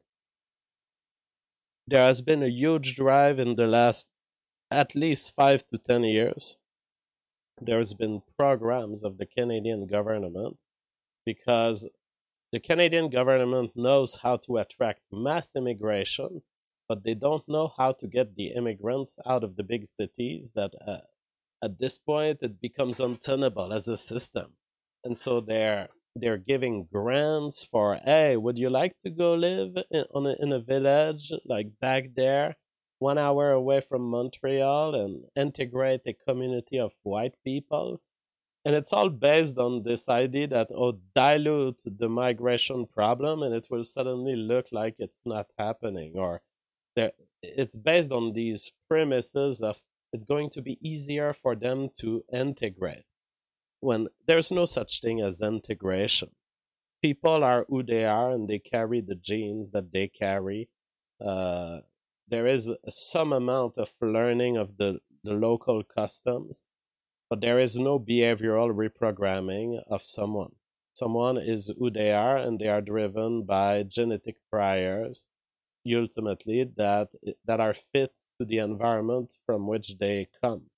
There has been a huge drive in the last at least 5 to 10 years. There's been programs of the Canadian government because the Canadian government knows how to attract mass immigration, but they don't know how to get the immigrants out of the big cities that at this point it becomes untenable as a system. And so they're giving grants for, hey, would you like to go live in a village like back there, 1 hour away from Montreal, and integrate a community of white people? And it's all based on this idea that, dilute the migration problem and it will suddenly look like it's not happening. Or it's based on these premises of it's going to be easier for them to integrate, when there's no such thing as integration. People are who they are and they carry the genes that they carry. There is some amount of learning of the local customs, but there is no behavioral reprogramming of someone. Someone is who they are, and they are driven by genetic priors, ultimately, that are fit to the environment from which they come.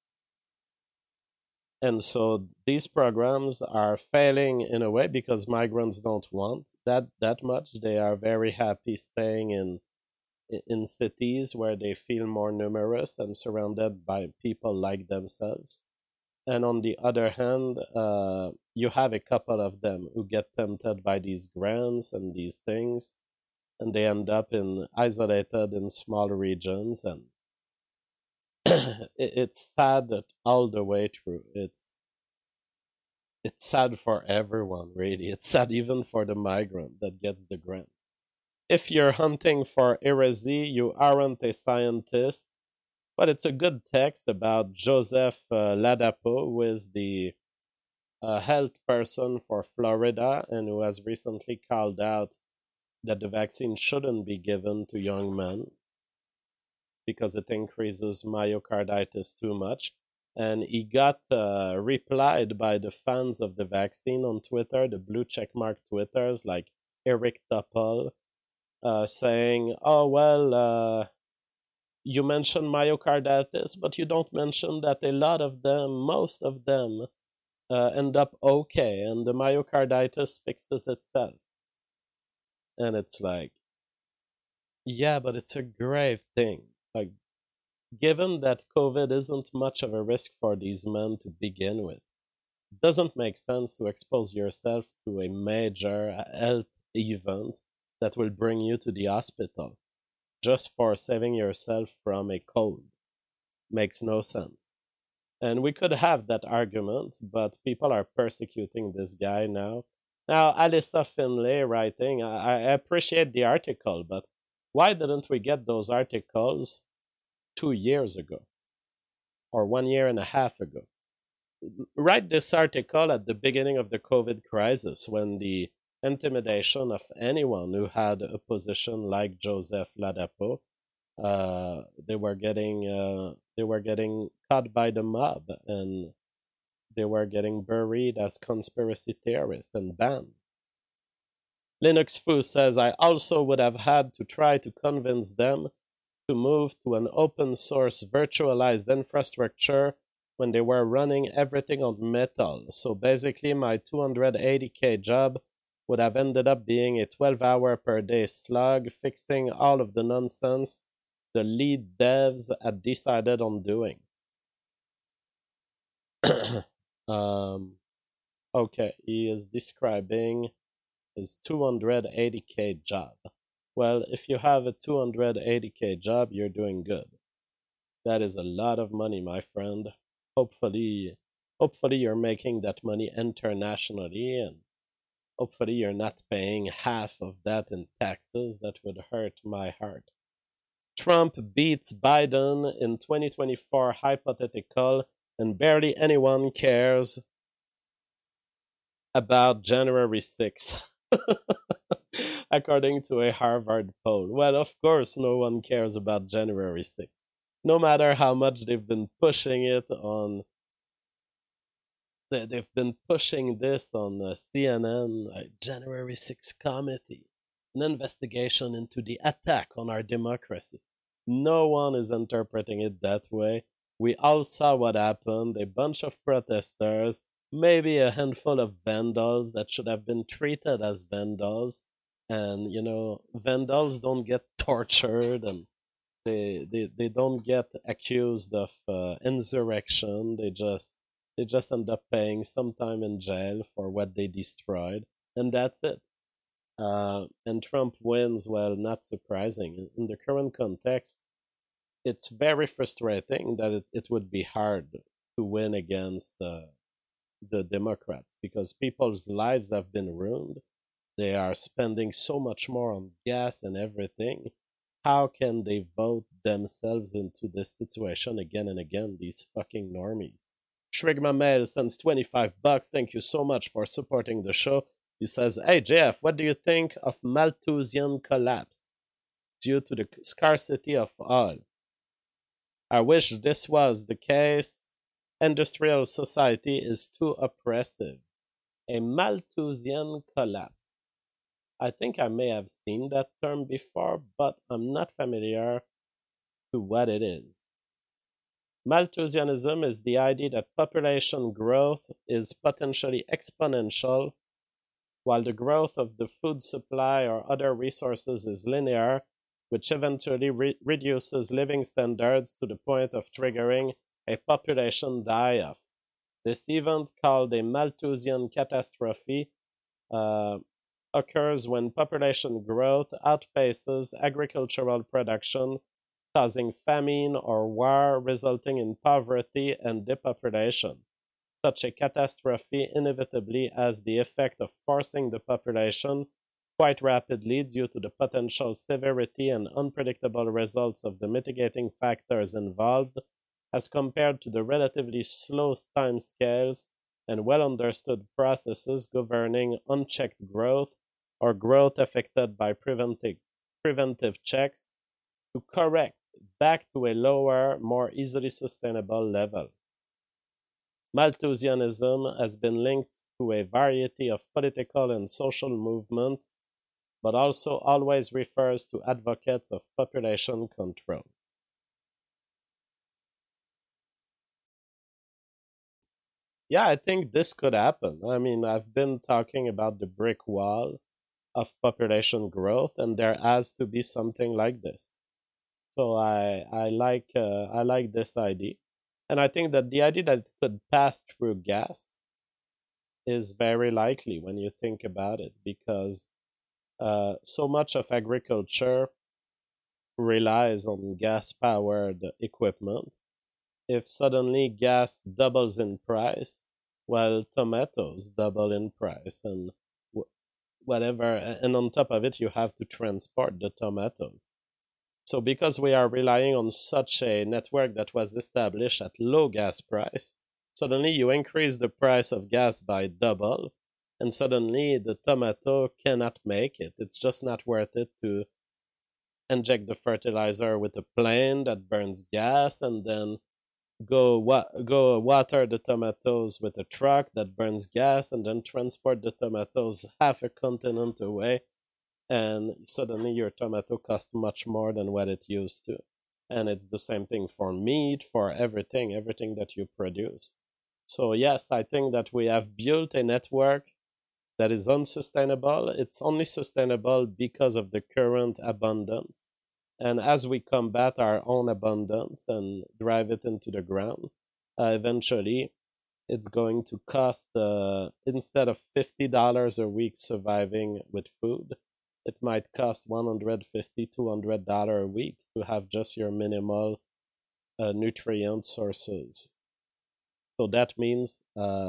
And so these programs are failing in a way because migrants don't want that much. They are very happy staying in cities where they feel more numerous and surrounded by people like themselves. And on the other hand, you have a couple of them who get tempted by these grants and these things, and they end up isolated in small regions, and it's sad that all the way through. It's sad for everyone, really. It's sad even for the migrant that gets the grant. If you're hunting for heresy, you aren't a scientist. But it's a good text about Joseph Ladapo, who is the health person for Florida and who has recently called out that the vaccine shouldn't be given to young men because it increases myocarditis too much. And he got replied by the fans of the vaccine on Twitter, the blue checkmark Twitters like Eric Topol, saying, oh, well, you mentioned myocarditis, but you don't mention that a lot of them, most of them, end up okay, and the myocarditis fixes itself. And it's like, yeah, but it's a grave thing. Like, given that COVID isn't much of a risk for these men to begin with, it doesn't make sense to expose yourself to a major health event that will bring you to the hospital just for saving yourself from a cold. Makes no sense. And we could have that argument, but people are persecuting this guy now. Now, Alyssa Finlay writing, I appreciate the article, but why didn't we get those articles 2 years ago? Or 1 year and a half ago? Write this article at the beginning of the COVID crisis, when the intimidation of anyone who had a position like Joseph Ladapo They were getting caught by the mob, and they were getting buried as conspiracy theorists and banned. Linux Foo says, I also would have had to try to convince them to move to an open source virtualized infrastructure when they were running everything on Metal. So basically, my 280K job would have ended up being a 12-hour per day slog fixing all of the nonsense the lead devs had decided on doing. Okay, he is describing his 280K job. Well, if you have a 280K job, you're doing good. That is a lot of money, my friend. Hopefully you're making that money internationally, and hopefully you're not paying half of that in taxes. That would hurt my heart. Trump beats Biden in 2024 hypothetical, and barely anyone cares about January 6th. According to a Harvard poll. Well, of course, no one cares about January 6th. No matter how much they've been pushing it on, they've been pushing this on CNN, like January 6th committee, an investigation into the attack on our democracy. No one is interpreting it that way. We all saw what happened, a bunch of protesters, maybe a handful of vandals that should have been treated as vandals. And, you know, vandals don't get tortured, and they don't get accused of insurrection. They just end up paying some time in jail for what they destroyed, and that's it. And Trump wins. Well, not surprising. In the current context, it's very frustrating that it would be hard to win against the Democrats, because people's lives have been ruined. They are spending so much more on gas and everything. How can they vote themselves into this situation again and again, these fucking normies? Shrigma Mail sends $25. Thank you so much for supporting the show. He says, hey Jeff, what do you think of Malthusian collapse due to the scarcity of oil? I wish this was the case. Industrial society is too oppressive. A Malthusian collapse. I think I may have seen that term before, but I'm not familiar to what it is. Malthusianism is the idea that population growth is potentially exponential, while the growth of the food supply or other resources is linear, which eventually reduces living standards to the point of triggering a population die-off. This event, called a Malthusian catastrophe, occurs when population growth outpaces agricultural production, causing famine or war, resulting in poverty and depopulation. Such a catastrophe inevitably has the effect of forcing the population quite rapidly due to the potential severity and unpredictable results of the mitigating factors involved, as compared to the relatively slow timescales and well-understood processes governing unchecked growth or growth affected by preventive checks to correct back to a lower, more easily sustainable level. Malthusianism has been linked to a variety of political and social movements, but also always refers to advocates of population control. Yeah, I think this could happen. I mean, I've been talking about the brick wall of population growth, and there has to be something like this. So I like this idea, and I think that the idea that it could pass through gas is very likely when you think about it, because so much of agriculture relies on gas-powered equipment. If suddenly gas doubles in price, well, tomatoes double in price, and whatever, and on top of it, you have to transport the tomatoes. So because we are relying on such a network that was established at low gas price, suddenly you increase the price of gas by double, and suddenly the tomato cannot make it. It's just not worth it to inject the fertilizer with a plane that burns gas, and then go water the tomatoes with a truck that burns gas, and then transport the tomatoes half a continent away, and suddenly your tomato costs much more than what it used to. And it's the same thing for meat, for everything that you produce. So yes, I think that we have built a network that is unsustainable. It's only sustainable because of the current abundance. And as we combat our own abundance and drive it into the ground, eventually it's going to cost, instead of $50 a week surviving with food, it might cost $150, $200 a week to have just your minimal nutrient sources. So that means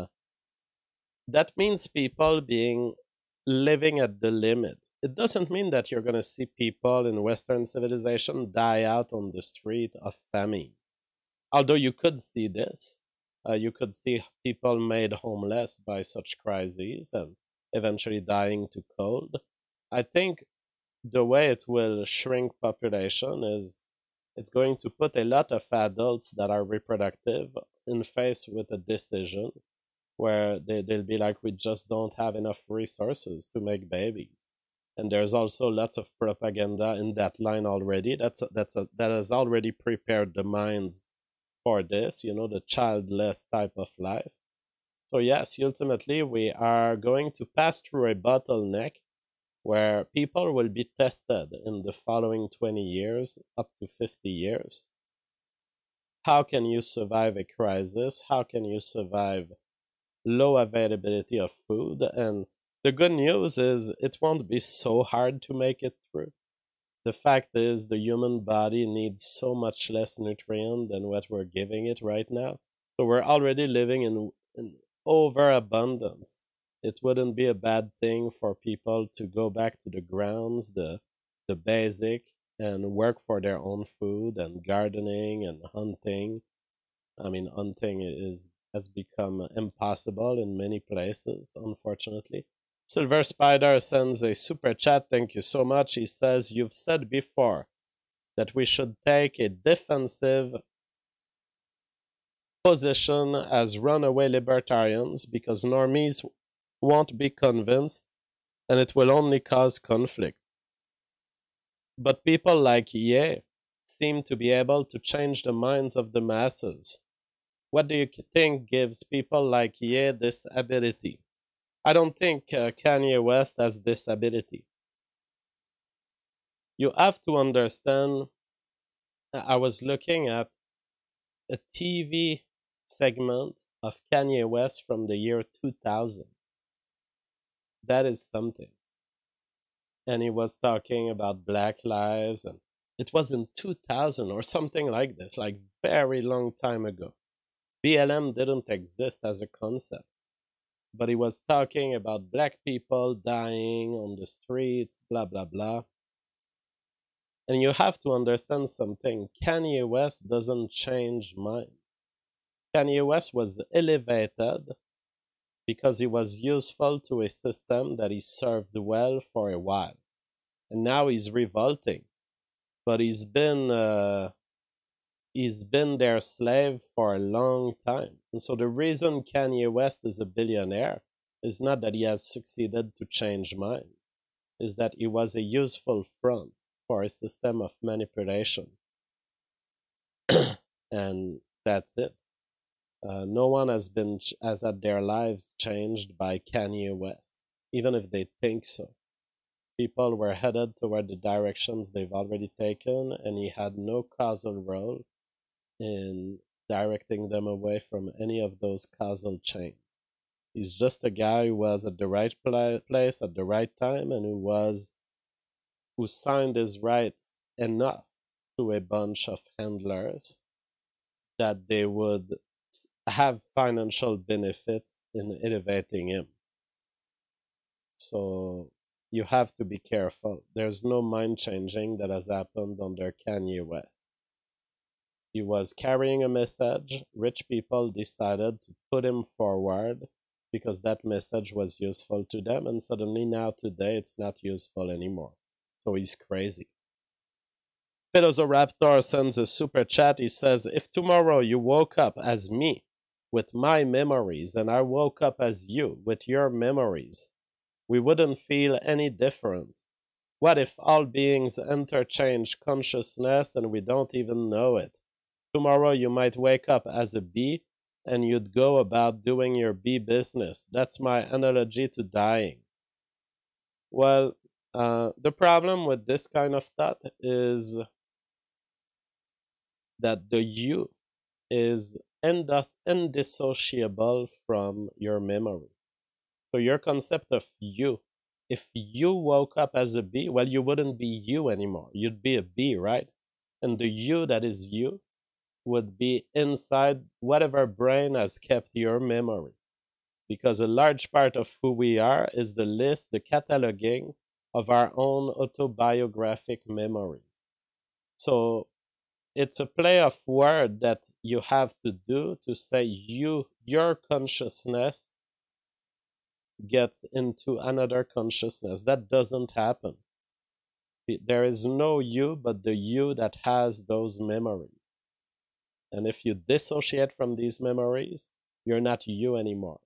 people living at the limit. It doesn't mean that you're going to see people in Western civilization die out on the street of famine. Although you could see this. You could see people made homeless by such crises and eventually dying to cold. I think the way it will shrink population is it's going to put a lot of adults that are reproductive in face with a decision where they'll be like, we just don't have enough resources to make babies. And there's also lots of propaganda in that line already. That has already prepared the minds for this, the childless type of life. So yes, ultimately we are going to pass through a bottleneck where people will be tested in the following 20 years, up to 50 years. How can you survive a crisis? How can you survive low availability of food? And the good news is it won't be so hard to make it through. The fact is the human body needs so much less nutrient than what we're giving it right now. So we're already living in overabundance. It wouldn't be a bad thing for people to go back to the grounds, the basic, and work for their own food, and gardening and hunting. I mean, hunting has become impossible in many places, unfortunately. Silver Spider sends a super chat. Thank you so much. He says, you've said before that we should take a defensive position as runaway libertarians because normies won't be convinced and it will only cause conflict. But people like Ye seem to be able to change the minds of the masses. What do you think gives people like Ye this ability? I don't think Kanye West has this ability. You have to understand, I was looking at a TV segment of Kanye West from the year 2000. That is something. And he was talking about Black lives, and it was in 2000 or something like this, like very long time ago. BLM didn't exist as a concept. But he was talking about Black people dying on the streets, blah, blah, blah. And you have to understand something. Kanye West doesn't change minds. Kanye West was elevated because he was useful to a system that he served well for a while. And now he's revolting. But he's been their slave for a long time. And so the reason Kanye West is a billionaire is not that he has succeeded to change minds, is that he was a useful front for a system of manipulation. And that's it. No one has had their lives changed by Kanye West, even if they think so. People were headed toward the directions they've already taken, and he had no causal role in directing them away from any of those causal chains. He's just a guy who was at the right place at the right time, and who signed his rights enough to a bunch of handlers that they would have financial benefits in elevating him. So you have to be careful. There's no mind changing that has happened under Kanye West. He was carrying a message. Rich people decided to put him forward because that message was useful to them, and suddenly now today it's not useful anymore. So he's crazy. Raptor sends a super chat. He says, if tomorrow you woke up as me with my memories and I woke up as you with your memories, we wouldn't feel any different. What if all beings interchange consciousness and we don't even know it? Tomorrow you might wake up as a bee and you'd go about doing your bee business. That's my analogy to dying. Well, the problem with this kind of thought is that the you is indissociable from your memory. So your concept of you, if you woke up as a bee, well, you wouldn't be you anymore. You'd be a bee, right? And the you that is you would be inside whatever brain has kept your memory. Because a large part of who we are is the list, the cataloging of our own autobiographic memories. So it's a play of word that you have to do to say your consciousness gets into another consciousness. That doesn't happen. There is no you but the you that has those memories. And if you dissociate from these memories, you're not you anymore.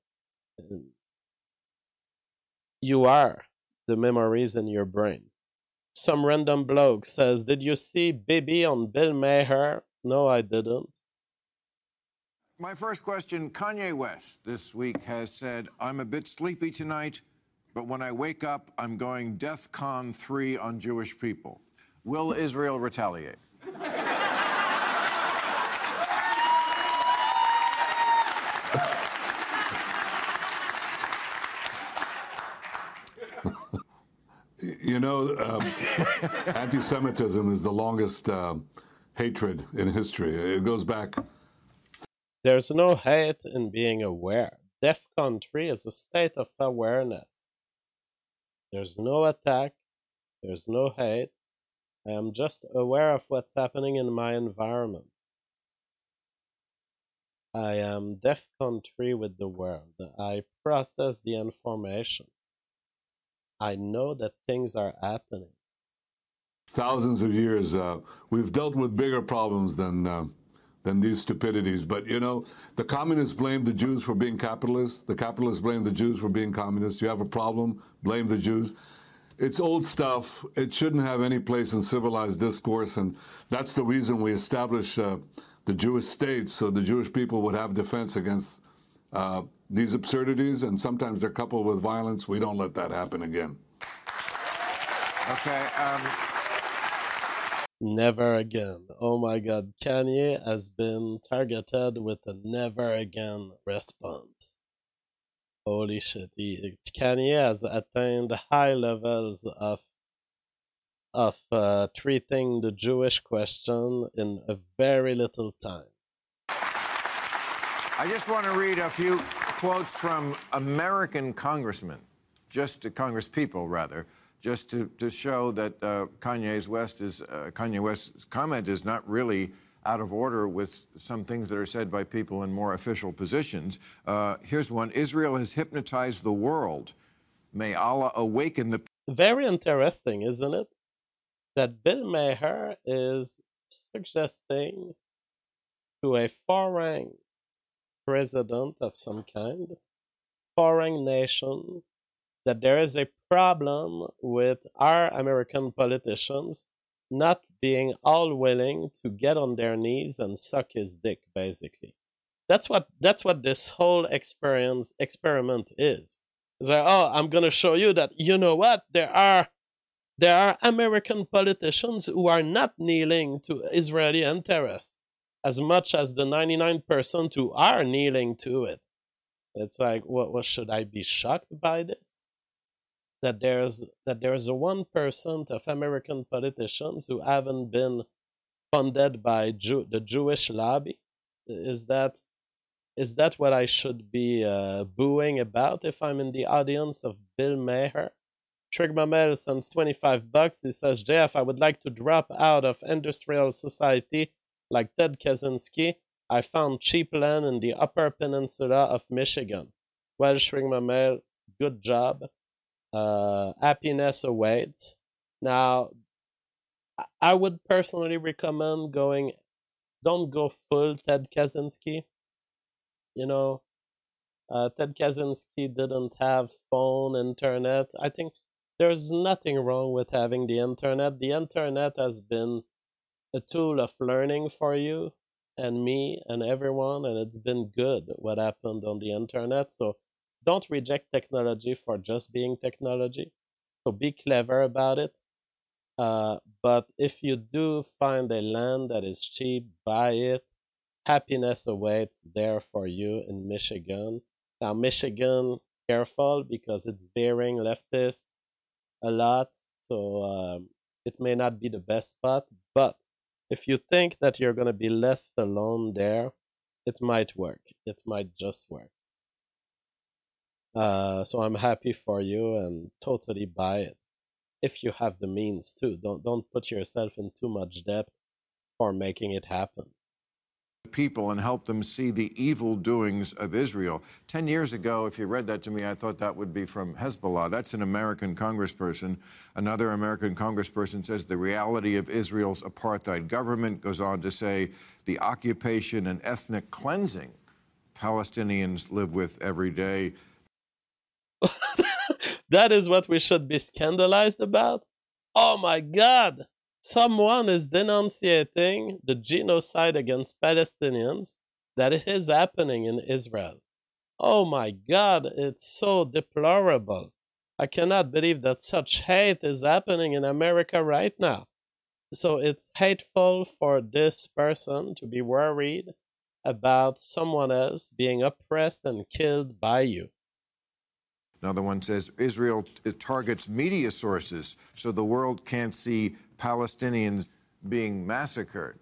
You are the memories in your brain. Some random bloke says, did you see Bibi on Bill Maher? No, I didn't. My first question, Kanye West this week has said, I'm a bit sleepy tonight, but when I wake up, I'm going DEFCON 3 on Jewish people. Will Israel retaliate? You know, anti-Semitism is the longest hatred in history. It goes back. There's no hate in being aware. DEFCON 3 is a state of awareness. There's no attack. There's no hate. I am just aware of what's happening in my environment. I am DEFCON 3 with the world. I process the information. I know that things are happening. Thousands of years, we've dealt with bigger problems than these stupidities. But, you know, the communists blame the Jews for being capitalists. The capitalists blame the Jews for being communists. You have a problem, blame the Jews. It's old stuff. It shouldn't have any place in civilized discourse. And that's the reason we established the Jewish state, so the Jewish people would have defense against these absurdities. And sometimes they're coupled with violence. We don't let that happen again. Okay. Never again. Oh my God. Kanye has been targeted with a never again response. Holy shit. Kanye has attained high levels of treating the Jewish question in a very little time. I just want to read a few quotes from American congressmen, Congress people, rather, just to show that Kanye West's comment is not really out of order with some things that are said by people in more official positions. Here's one. Israel has hypnotized the world. May Allah awaken the... Very interesting, isn't it? That Bill Maher is suggesting to a foreign president of some kind, foreign nation, that there is a problem with our American politicians not being all willing to get on their knees and suck his dick, basically. That's what this whole experiment is. It's like, oh, I'm gonna show you that, you know what, there are American politicians who are not kneeling to Israeli interests as much as the 99% who are kneeling to it. It's like, what should I be shocked by this? That there's a 1% of American politicians who haven't been funded by the Jewish lobby. Is that what I should be booing about if I'm in the audience of Bill Maher? Trig Mamel sends $25. He says, JF, I would like to drop out of industrial society like Ted Kaczynski. I found cheap land in the Upper Peninsula of Michigan. Well, Trig Mamel, good job. Happiness awaits. Now, I would personally recommend going. Don't go full Ted Kaczynski. You know, Ted Kaczynski didn't have phone, internet. I think there's nothing wrong with having the internet. The internet has been a tool of learning for you and me and everyone, and it's been good what happened on the internet. So don't reject technology for just being technology. So be clever about it. But if you do find a land that is cheap, buy it. Happiness awaits there for you in Michigan. Now, Michigan, careful because it's veering leftist a lot. So it may not be the best spot. But if you think that you're going to be left alone there, it might work. It might just work. So I'm happy for you and totally buy it. If you have the means too. Don't put yourself in too much debt for making it happen. People and help them see the evil doings of Israel. 10 years ago, if you read that to me, I thought that would be from Hezbollah. That's an American congressperson. Another American congressperson says the reality of Israel's apartheid government, goes on to say the occupation and ethnic cleansing Palestinians live with every day. That is what we should be scandalized about? Oh my God! Someone is denunciating the genocide against Palestinians that is happening in Israel. Oh my God, it's so deplorable. I cannot believe that such hate is happening in America right now. So it's hateful for this person to be worried about someone else being oppressed and killed by you. Another one says Israel targets media sources so the world can't see Palestinians being massacred.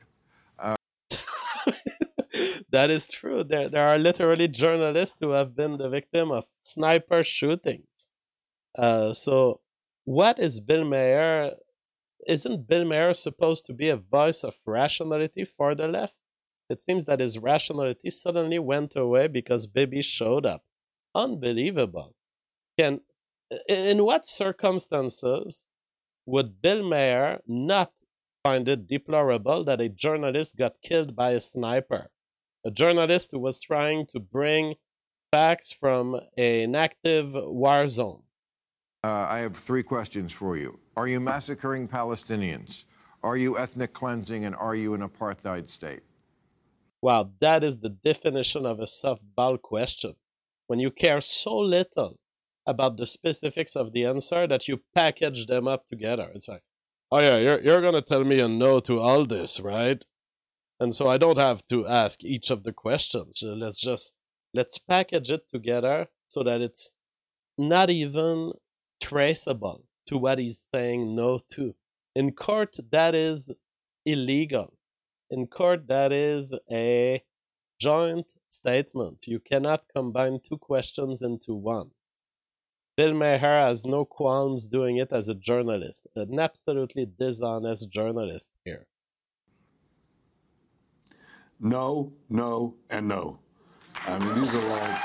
That is true. There are literally journalists who have been the victim of sniper shootings. So what is Bill Maher? Isn't Bill Maher supposed to be a voice of rationality for the left? It seems that his rationality suddenly went away because Bibi showed up. Unbelievable. In what circumstances would Bill Maher not find it deplorable that a journalist got killed by a sniper? A journalist who was trying to bring facts from an active war zone. I have 3 questions for you. Are you massacring Palestinians? Are you ethnic cleansing? And are you an apartheid state? Wow, that is the definition of a softball question. When you care so little about the specifics of the answer that you package them up together. It's like, oh yeah, you're going to tell me a no to all this, right? And so I don't have to ask each of the questions. Let's package it together so that it's not even traceable to what he's saying no to. In court, that is illegal. In court, that is a joint statement. You cannot combine 2 questions into one. Bill Maher has no qualms doing it as a journalist, an absolutely dishonest journalist here. No, no, and no. I mean, these are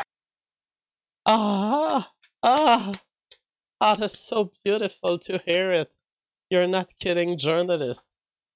all... that's so beautiful to hear it. You're not kidding, journalist.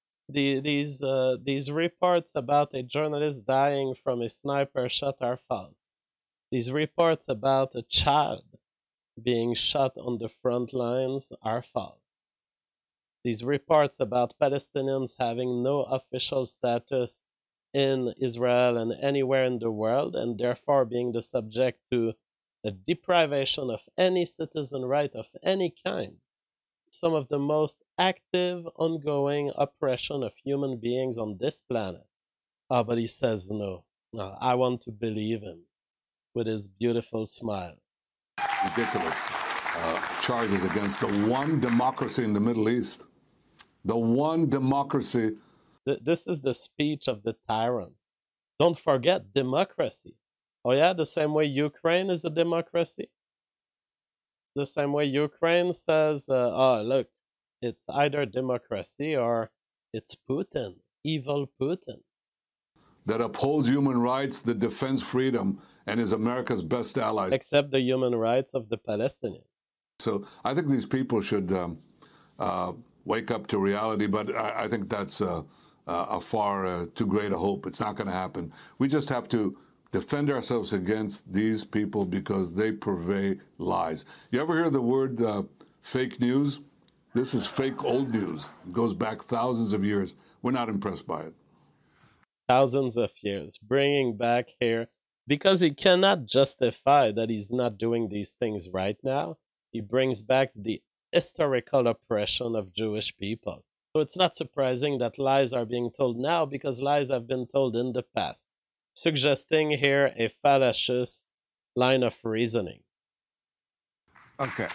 These reports about a journalist dying from a sniper shot are false. These reports about a child being shot on the front lines are false. These reports about Palestinians having no official status in Israel and anywhere in the world, and therefore being the subject to a deprivation of any citizen right of any kind, some of the most active, ongoing oppression of human beings on this planet. Oh, but he says no. No, I want to believe him with his beautiful smile. Ridiculous charges against the one democracy in the Middle East. The one democracy. This is the speech of the tyrants. Don't forget democracy. Oh yeah, the same way Ukraine is a democracy. The same way Ukraine says, oh, look, it's either democracy or it's Putin, evil Putin. That upholds human rights, that defends freedom, and is America's best ally. Except the human rights of the Palestinians. So I think these people should wake up to reality. But I think that's a far too great a hope. It's not going to happen. We just have to defend ourselves against these people because they purvey lies. You ever hear the word fake news? This is fake old news. It goes back thousands of years. We're not impressed by it. Thousands of years, bringing back here, because he cannot justify that he's not doing these things right now. He brings back the historical oppression of Jewish people. So it's not surprising that lies are being told now because lies have been told in the past, suggesting here a fallacious line of reasoning. Okay.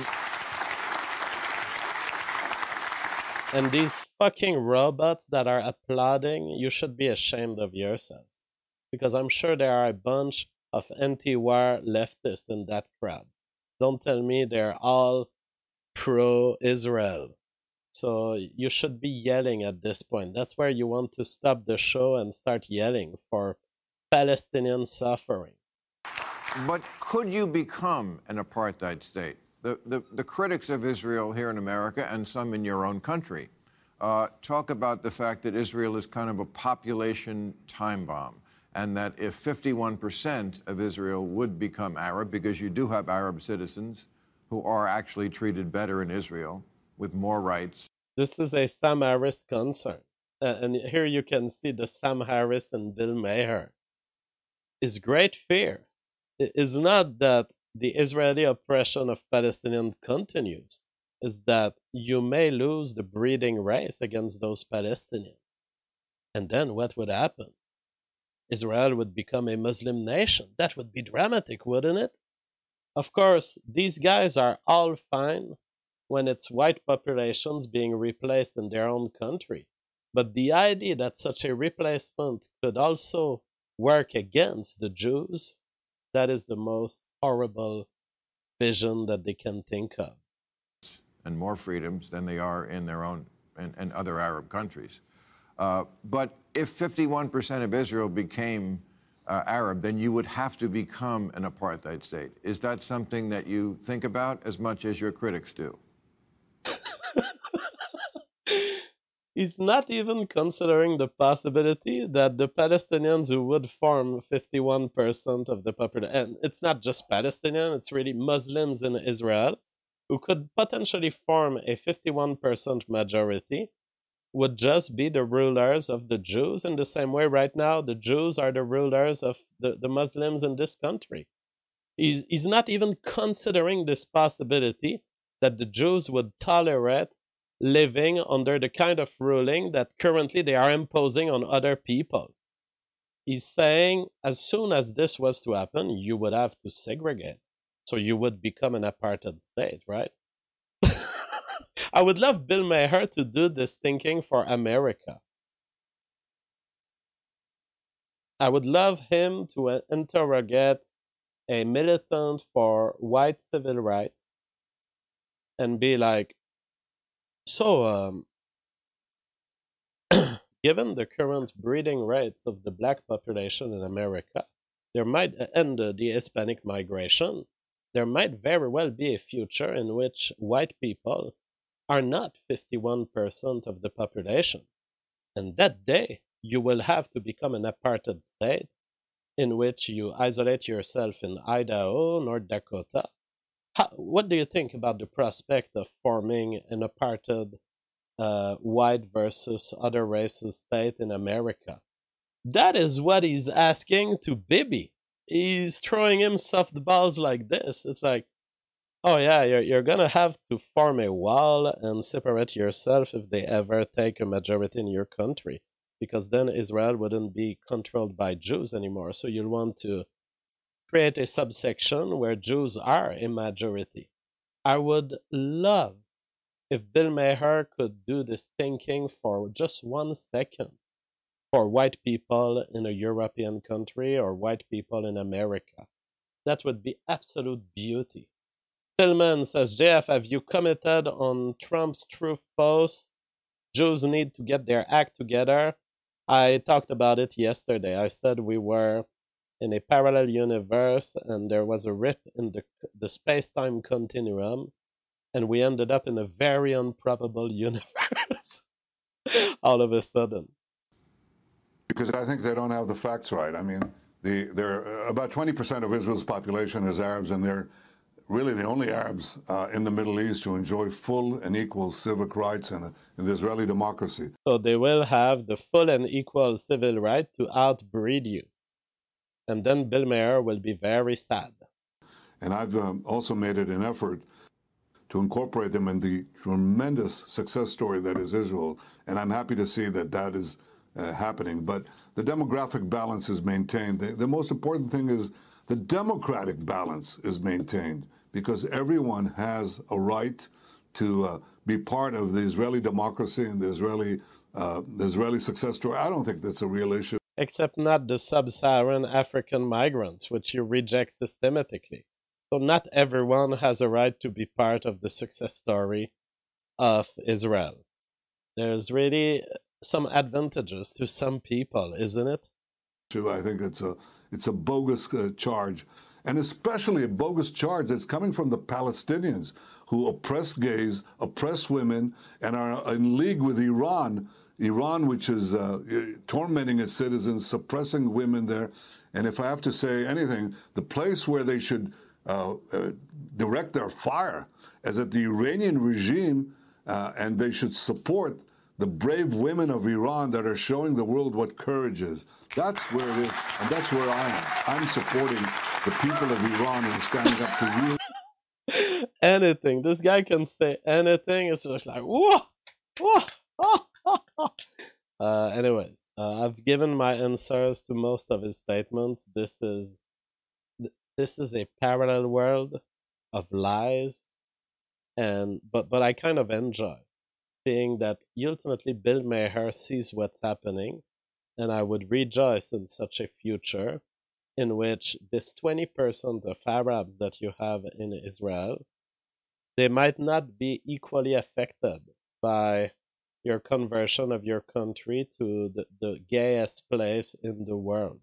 And these fucking robots that are applauding, you should be ashamed of yourselves. Because I'm sure there are a bunch of anti-war leftists in that crowd. Don't tell me they're all pro-Israel. So you should be yelling at this point. That's where you want to stop the show and start yelling for Palestinian suffering. But could you become an apartheid state? The critics of Israel here in America and some in your own country talk about the fact that Israel is kind of a population time bomb, and that if 51% of Israel would become Arab, because you do have Arab citizens who are actually treated better in Israel with more rights. This is a Sam Harris concern. And here you can see the Sam Harris and Bill Maher. His great fear is not that the Israeli oppression of Palestinians continues, is that you may lose the breeding race against those Palestinians. And then what would happen? Israel would become a Muslim nation. That would be dramatic, wouldn't it? Of course, these guys are all fine when it's white populations being replaced in their own country. But the idea that such a replacement could also work against the Jews, that is the most horrible vision that they can think of. And more freedoms than they are in their own and other Arab countries. But if 51% of Israel became Arab, then you would have to become an apartheid state. Is that something that you think about as much as your critics do? He's not even considering the possibility that the Palestinians who would form 51% of the population, and it's not just Palestinian, it's really Muslims in Israel, who could potentially form a 51% majority, would just be the rulers of the Jews in the same way right now the Jews are the rulers of the Muslims in this country. He's not even considering this possibility that the Jews would tolerate living under the kind of ruling that currently they are imposing on other people. He's saying as soon as this was to happen, you would have to segregate. So you would become an apartheid state, right? I would love Bill Maher to do this thinking for America. I would love him to interrogate a militant for white civil rights and be like, so, given the current breeding rates of the black population in America, there might, and the Hispanic migration, there might very well be a future in which white people are not 51% of the population. And that day, you will have to become an apartheid state in which you isolate yourself in Idaho, North Dakota. What do you think about the prospect of forming an apartheid white versus other races state in America? That is what he's asking to Bibi. He's throwing him softballs like this. It's like, oh yeah, you're gonna have to form a wall and separate yourself if they ever take a majority in your country, because then Israel wouldn't be controlled by Jews anymore. So you'll want to create a subsection where Jews are a majority. I would love if Bill Maher could do this thinking for just 1 second for white people in a European country or white people in America. That would be absolute beauty. Tillman says, JF, have you commented on Trump's truth post? Jews need to get their act together. I talked about it yesterday. I said we were in a parallel universe and there was a rip in the space-time continuum and we ended up in a very improbable universe all of a sudden. Because I think they don't have the facts right. I mean, they're about 20% of Israel's population is Arabs, and they're really the only Arabs in the Middle East who enjoy full and equal civic rights in the Israeli democracy. So they will have the full and equal civil right to outbreed you. And then Bill Maher will be very sad. And I've also made it an effort to incorporate them in the tremendous success story that is Israel. And I'm happy to see that that is happening. But the demographic balance is maintained. The most important thing is the democratic balance is maintained, because everyone has a right to be part of the Israeli democracy and the Israeli success story. I don't think that's a real issue. Except not the sub-Saharan African migrants, which you reject systematically. So not everyone has a right to be part of the success story of Israel. There's really some advantages to some people, isn't it? I think it's a bogus charge, and especially a bogus charge that's coming from the Palestinians, who oppress gays, oppress women, and are in league with Iran, which is tormenting its citizens, suppressing women there. And if I have to say anything, the place where they should direct their fire is at the Iranian regime, and they should support the brave women of Iran that are showing the world what courage is. That's where it is, and that's where I am. I'm supporting the people of Iran who are standing up to real. Anything. This guy can say anything. It's just like, whoa, whoa. Anyways, I've given my answers to most of his statements. This is a parallel world of lies, but I kind of enjoy seeing that ultimately Bill Maher sees what's happening, and I would rejoice in such a future in which this 20% of Arabs that you have in Israel, they might not be equally affected by your conversion of your country to the gayest place in the world.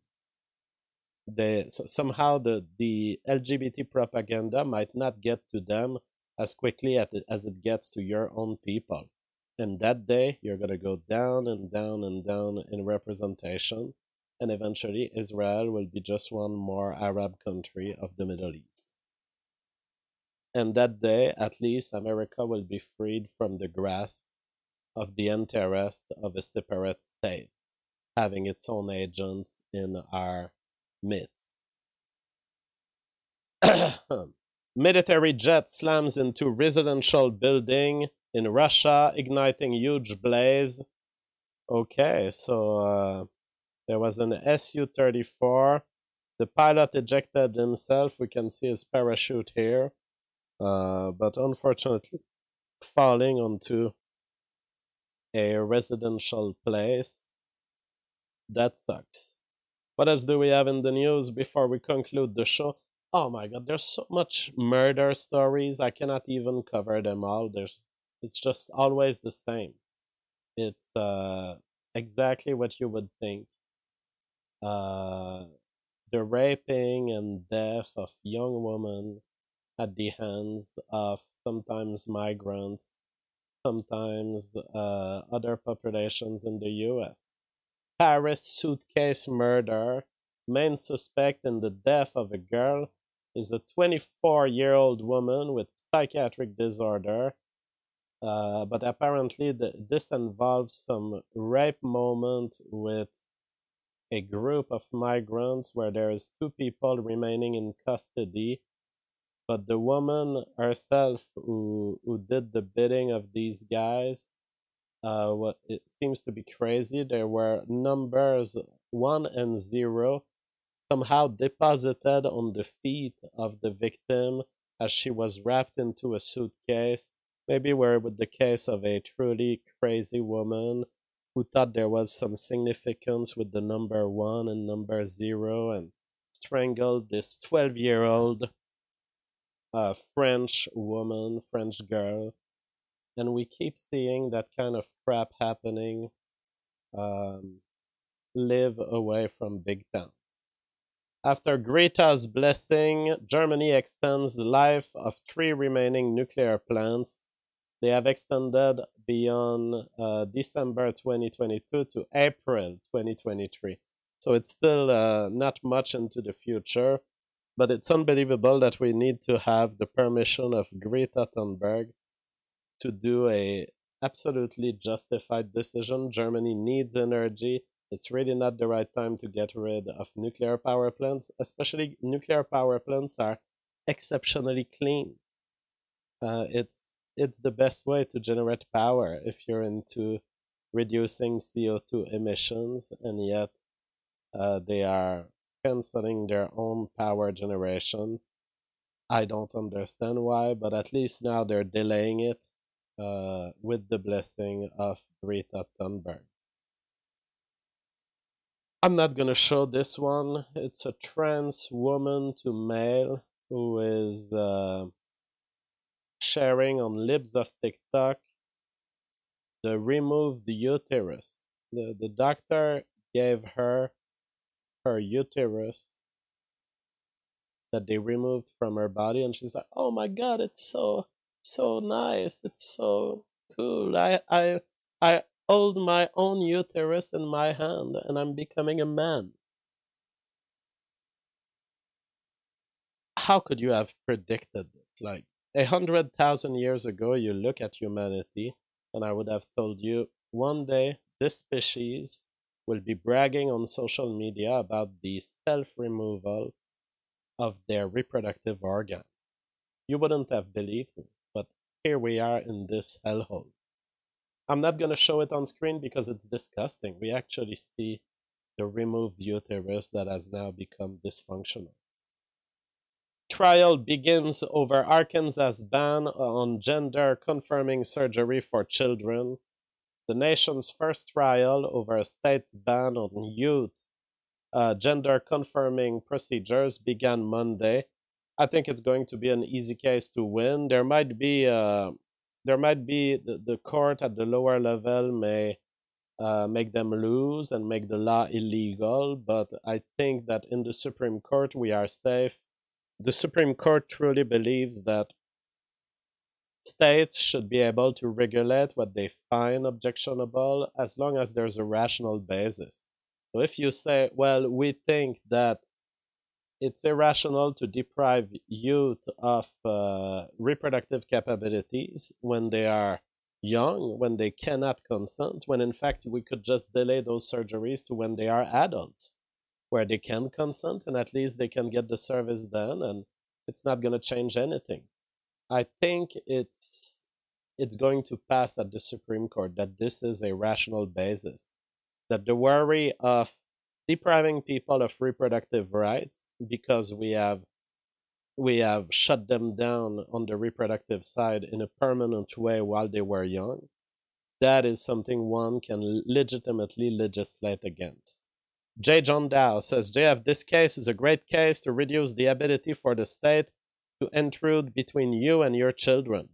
Somehow the LGBT propaganda might not get to them as quickly as it gets to your own people. And that day, you're going to go down and down and down in representation, and eventually Israel will be just one more Arab country of the Middle East. And that day, at least, America will be freed from the grasp of the interest of a separate state, having its own agents in our midst. Military jet slams into residential building in Russia, igniting huge blaze. Okay, so there was an Su-34. The pilot ejected himself. We can see his parachute here. But unfortunately, falling onto a residential place. That sucks. What else do we have in the news before we conclude the show? Oh my god, there's so much murder stories. I cannot even cover them all. It's just always the same. It's exactly what you would think. The raping and death of young women at the hands of sometimes migrants, sometimes other populations in the US. Paris suitcase murder. Main suspect in the death of a girl is a 24-year-old woman with psychiatric disorder. But apparently this involves some rape moment with a group of migrants where there is 2 people remaining in custody. But the woman herself who did the bidding of these guys, it seems to be crazy. There were numbers 1 and 0 somehow deposited on the feet of the victim as she was wrapped into a suitcase. Maybe we're with the case of a truly crazy woman who thought there was some significance with the number 1 and number 0 and strangled this 12-year-old French woman, French girl. And we keep seeing that kind of crap happening. Live away from big town. After Greta's blessing, Germany extends the life of 3 remaining nuclear plants. They have extended beyond December 2022 to April 2023. So it's still not much into the future, but it's unbelievable that we need to have the permission of Greta Thunberg to do a absolutely justified decision. Germany needs energy. It's really not the right time to get rid of nuclear power plants, especially nuclear power plants are exceptionally clean. It's the best way to generate power if you're into reducing CO2 emissions, and yet they are canceling their own power generation. I don't understand why, but at least now they're delaying it with the blessing of Greta Thunberg. I'm not going to show this one. It's a trans woman to male who is sharing on Libs of TikTok the removed uterus. The doctor gave her uterus that they removed from her body, and she's like, "Oh my God, it's so nice. It's so cool. I hold my own uterus in my hand, and I'm becoming a man." How could you have predicted this? Like 100,000 years ago, you look at humanity, and I would have told you one day this species will be bragging on social media about the self-removal of their reproductive organ. You wouldn't have believed me, but here we are in this hellhole. I'm not going to show it on screen because it's disgusting. We actually see the removed uterus that has now become dysfunctional. Trial begins over Arkansas's ban on gender-confirming surgery for children. The nation's first trial over a state's ban on youth gender-confirming procedures began Monday. I think it's going to be an easy case to win. There might be the court at the lower level may make them lose and make the law illegal, but I think that in the Supreme Court we are safe. The Supreme Court truly believes that states should be able to regulate what they find objectionable as long as there's a rational basis. So if you say, well, we think that it's irrational to deprive youth of reproductive capabilities when they are young, when they cannot consent, when in fact we could just delay those surgeries to when they are adults, where they can consent and at least they can get the service done, and it's not going to change anything. I think it's going to pass at the Supreme Court that this is a rational basis, that the worry of depriving people of reproductive rights because we have shut them down on the reproductive side in a permanent way while they were young, that is something one can legitimately legislate against. J. John Dow says, JF, this case is a great case to reduce the ability for the state to intrude between you and your children.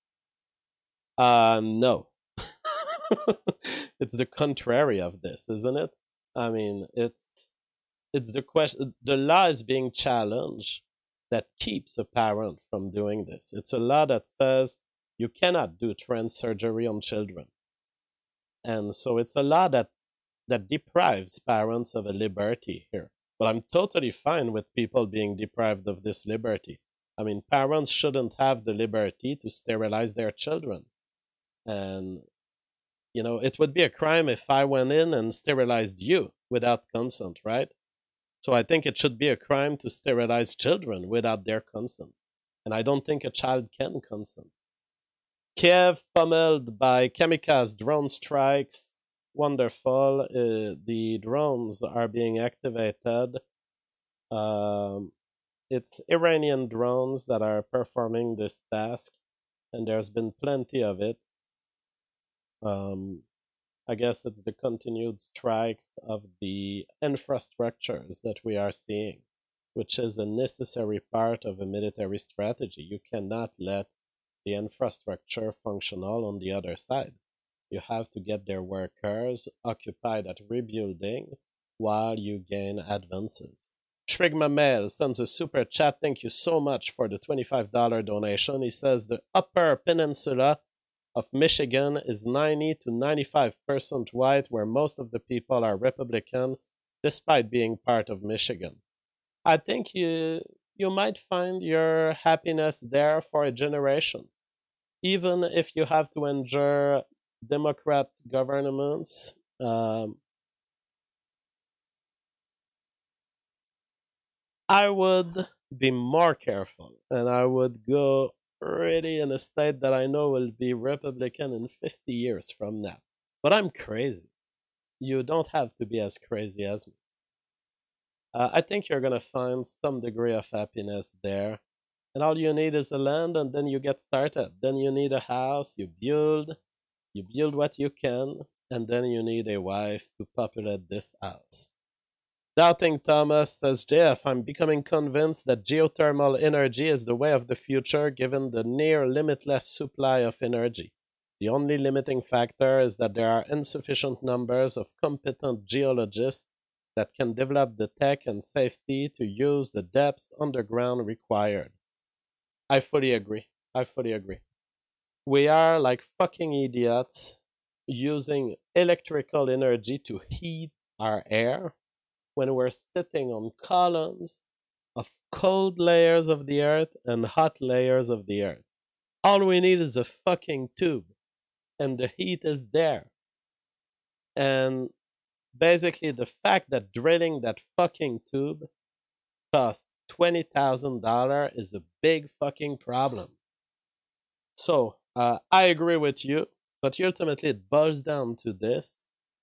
No. It's the contrary of this, isn't it? I mean, it's the question. The law is being challenged that keeps a parent from doing this. It's a law that says you cannot do trans surgery on children. And so it's a law that deprives parents of a liberty here. But I'm totally fine with people being deprived of this liberty. I mean, parents shouldn't have the liberty to sterilize their children. And, you know, it would be a crime if I went in and sterilized you without consent, right? So I think it should be a crime to sterilize children without their consent. And I don't think a child can consent. Kiev pummeled by kamikaze drone strikes. Wonderful. The drones are being activated. It's Iranian drones that are performing this task, and there's been plenty of it. I guess it's the continued strikes of the infrastructures that we are seeing, which is a necessary part of a military strategy. You cannot let the infrastructure functional on the other side. You have to get their workers occupied at rebuilding while you gain advances. Shrigma Mail sends a super chat. Thank you so much for the $25 donation. He says the Upper Peninsula of Michigan is 90 to 95% white, where most of the people are Republican, despite being part of Michigan. I think you might find your happiness there for a generation. Even if you have to endure Democrat governments, I would be more careful, and I would go really in a state that I know will be Republican in 50 years from now. But I'm crazy. You don't have to be as crazy as me. I think you're going to find some degree of happiness there. And all you need is a land, and then you get started. Then you need a house, you build what you can, and then you need a wife to populate this house. Doubting Thomas says, JF, I'm becoming convinced that geothermal energy is the way of the future given the near limitless supply of energy. The only limiting factor is that there are insufficient numbers of competent geologists that can develop the tech and safety to use the depths underground required. I fully agree. We are like fucking idiots using electrical energy to heat our air when we're sitting on columns of cold layers of the earth and hot layers of the earth. All we need is a fucking tube, and the heat is there. And basically, the fact that drilling that fucking tube costs $20,000 is a big fucking problem. So, I agree with you, but ultimately it boils down to this.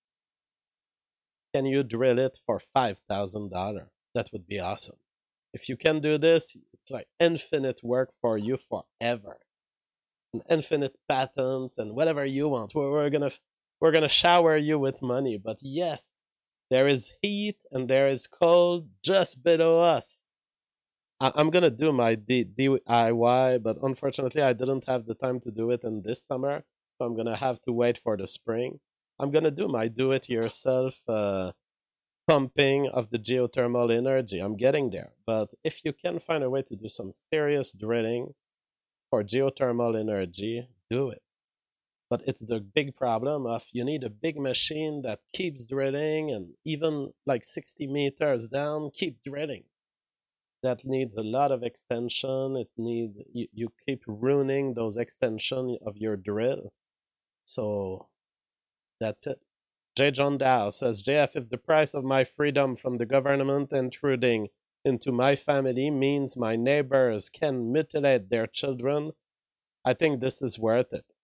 Can you drill it for $5,000? That would be awesome. If you can do this, it's like infinite work for you forever. And infinite patents and whatever you want. We're gonna shower you with money. But yes, there is heat and there is cold just below us. I'm gonna do my DIY, but unfortunately I didn't have the time to do it in this summer, so I'm gonna have to wait for the spring. I'm gonna do my do-it-yourself pumping of the geothermal energy. I'm getting there, but if you can find a way to do some serious drilling for geothermal energy, do it. But it's the big problem of you need a big machine that keeps drilling, and even like 60 meters down, keep drilling. That needs a lot of extension. You keep ruining those extensions of your drill. So that's it. J. John Dow says, JF, if the price of my freedom from the government intruding into my family means my neighbors can mutilate their children, I think this is worth it.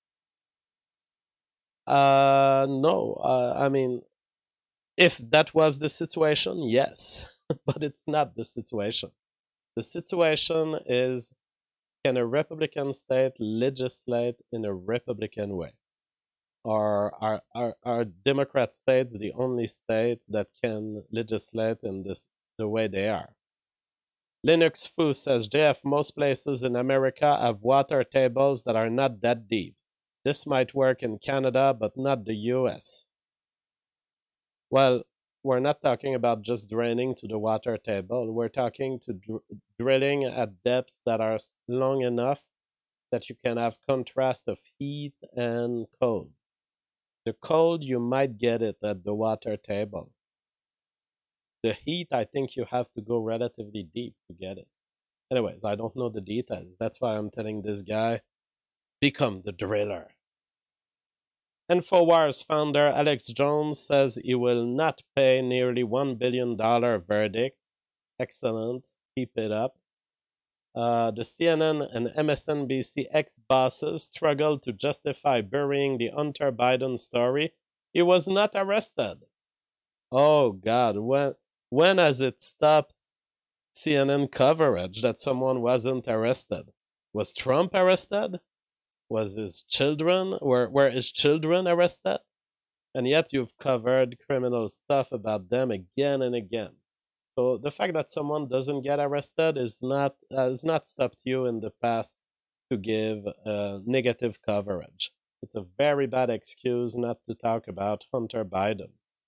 No. I mean, if that was the situation, yes. But it's not the situation. The situation is, can a Republican state legislate in a Republican way? Or are Democrat states the only states that can legislate in the way they are? Linux Foo says, JF, most places in America have water tables that are not that deep. This might work in Canada, but not the US. Well, we're not talking about just draining to the water table. We're talking to drilling at depths that are long enough that you can have contrast of heat and cold. The cold, you might get it at the water table. The heat, I think you have to go relatively deep to get it. Anyways, I don't know the details. That's why I'm telling this guy, become the driller. InfoWars founder Alex Jones says he will not pay nearly $1 billion verdict. Excellent. Keep it up. The CNN and MSNBC ex-bosses struggled to justify burying the Hunter Biden story. He was not arrested. Oh, God. When has it stopped CNN coverage that someone wasn't arrested? Was Trump arrested? Was his children, were his children arrested? And yet you've covered criminal stuff about them again and again. So the fact that someone doesn't get arrested has not stopped you in the past to give negative coverage. It's a very bad excuse not to talk about Hunter Biden.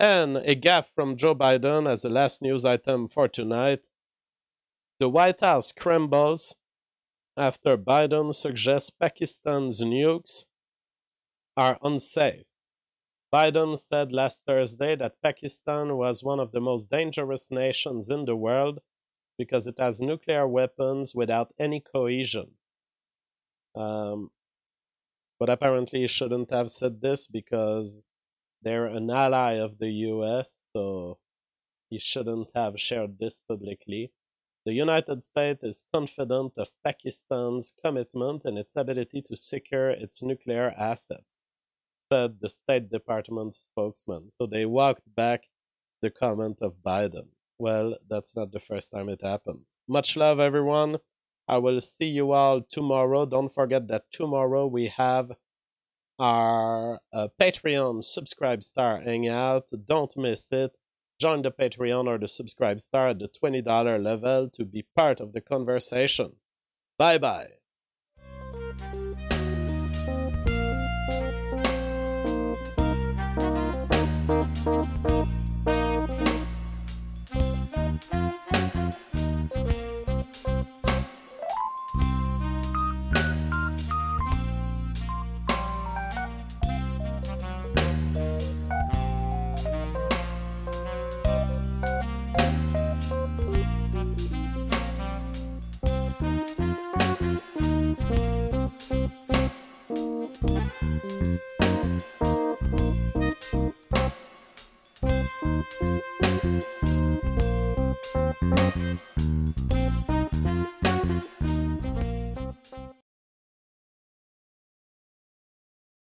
And a gaffe from Joe Biden as the last news item for tonight. The White House scrambles after Biden suggests Pakistan's nukes are unsafe. Biden said last Thursday that Pakistan was one of the most dangerous nations in the world because it has nuclear weapons without any cohesion. But apparently he shouldn't have said this because they're an ally of the US, so he shouldn't have shared this publicly. The United States is confident of Pakistan's commitment and its ability to secure its nuclear assets, said the State Department spokesman. So they walked back the comment of Biden. Well, that's not the first time it happens. Much love, everyone. I will see you all tomorrow. Don't forget that tomorrow we have our Patreon Subscribe Star Hangout. Don't miss it. Join the Patreon or the Subscribe Star at the $20 level to be part of the conversation. Bye-bye.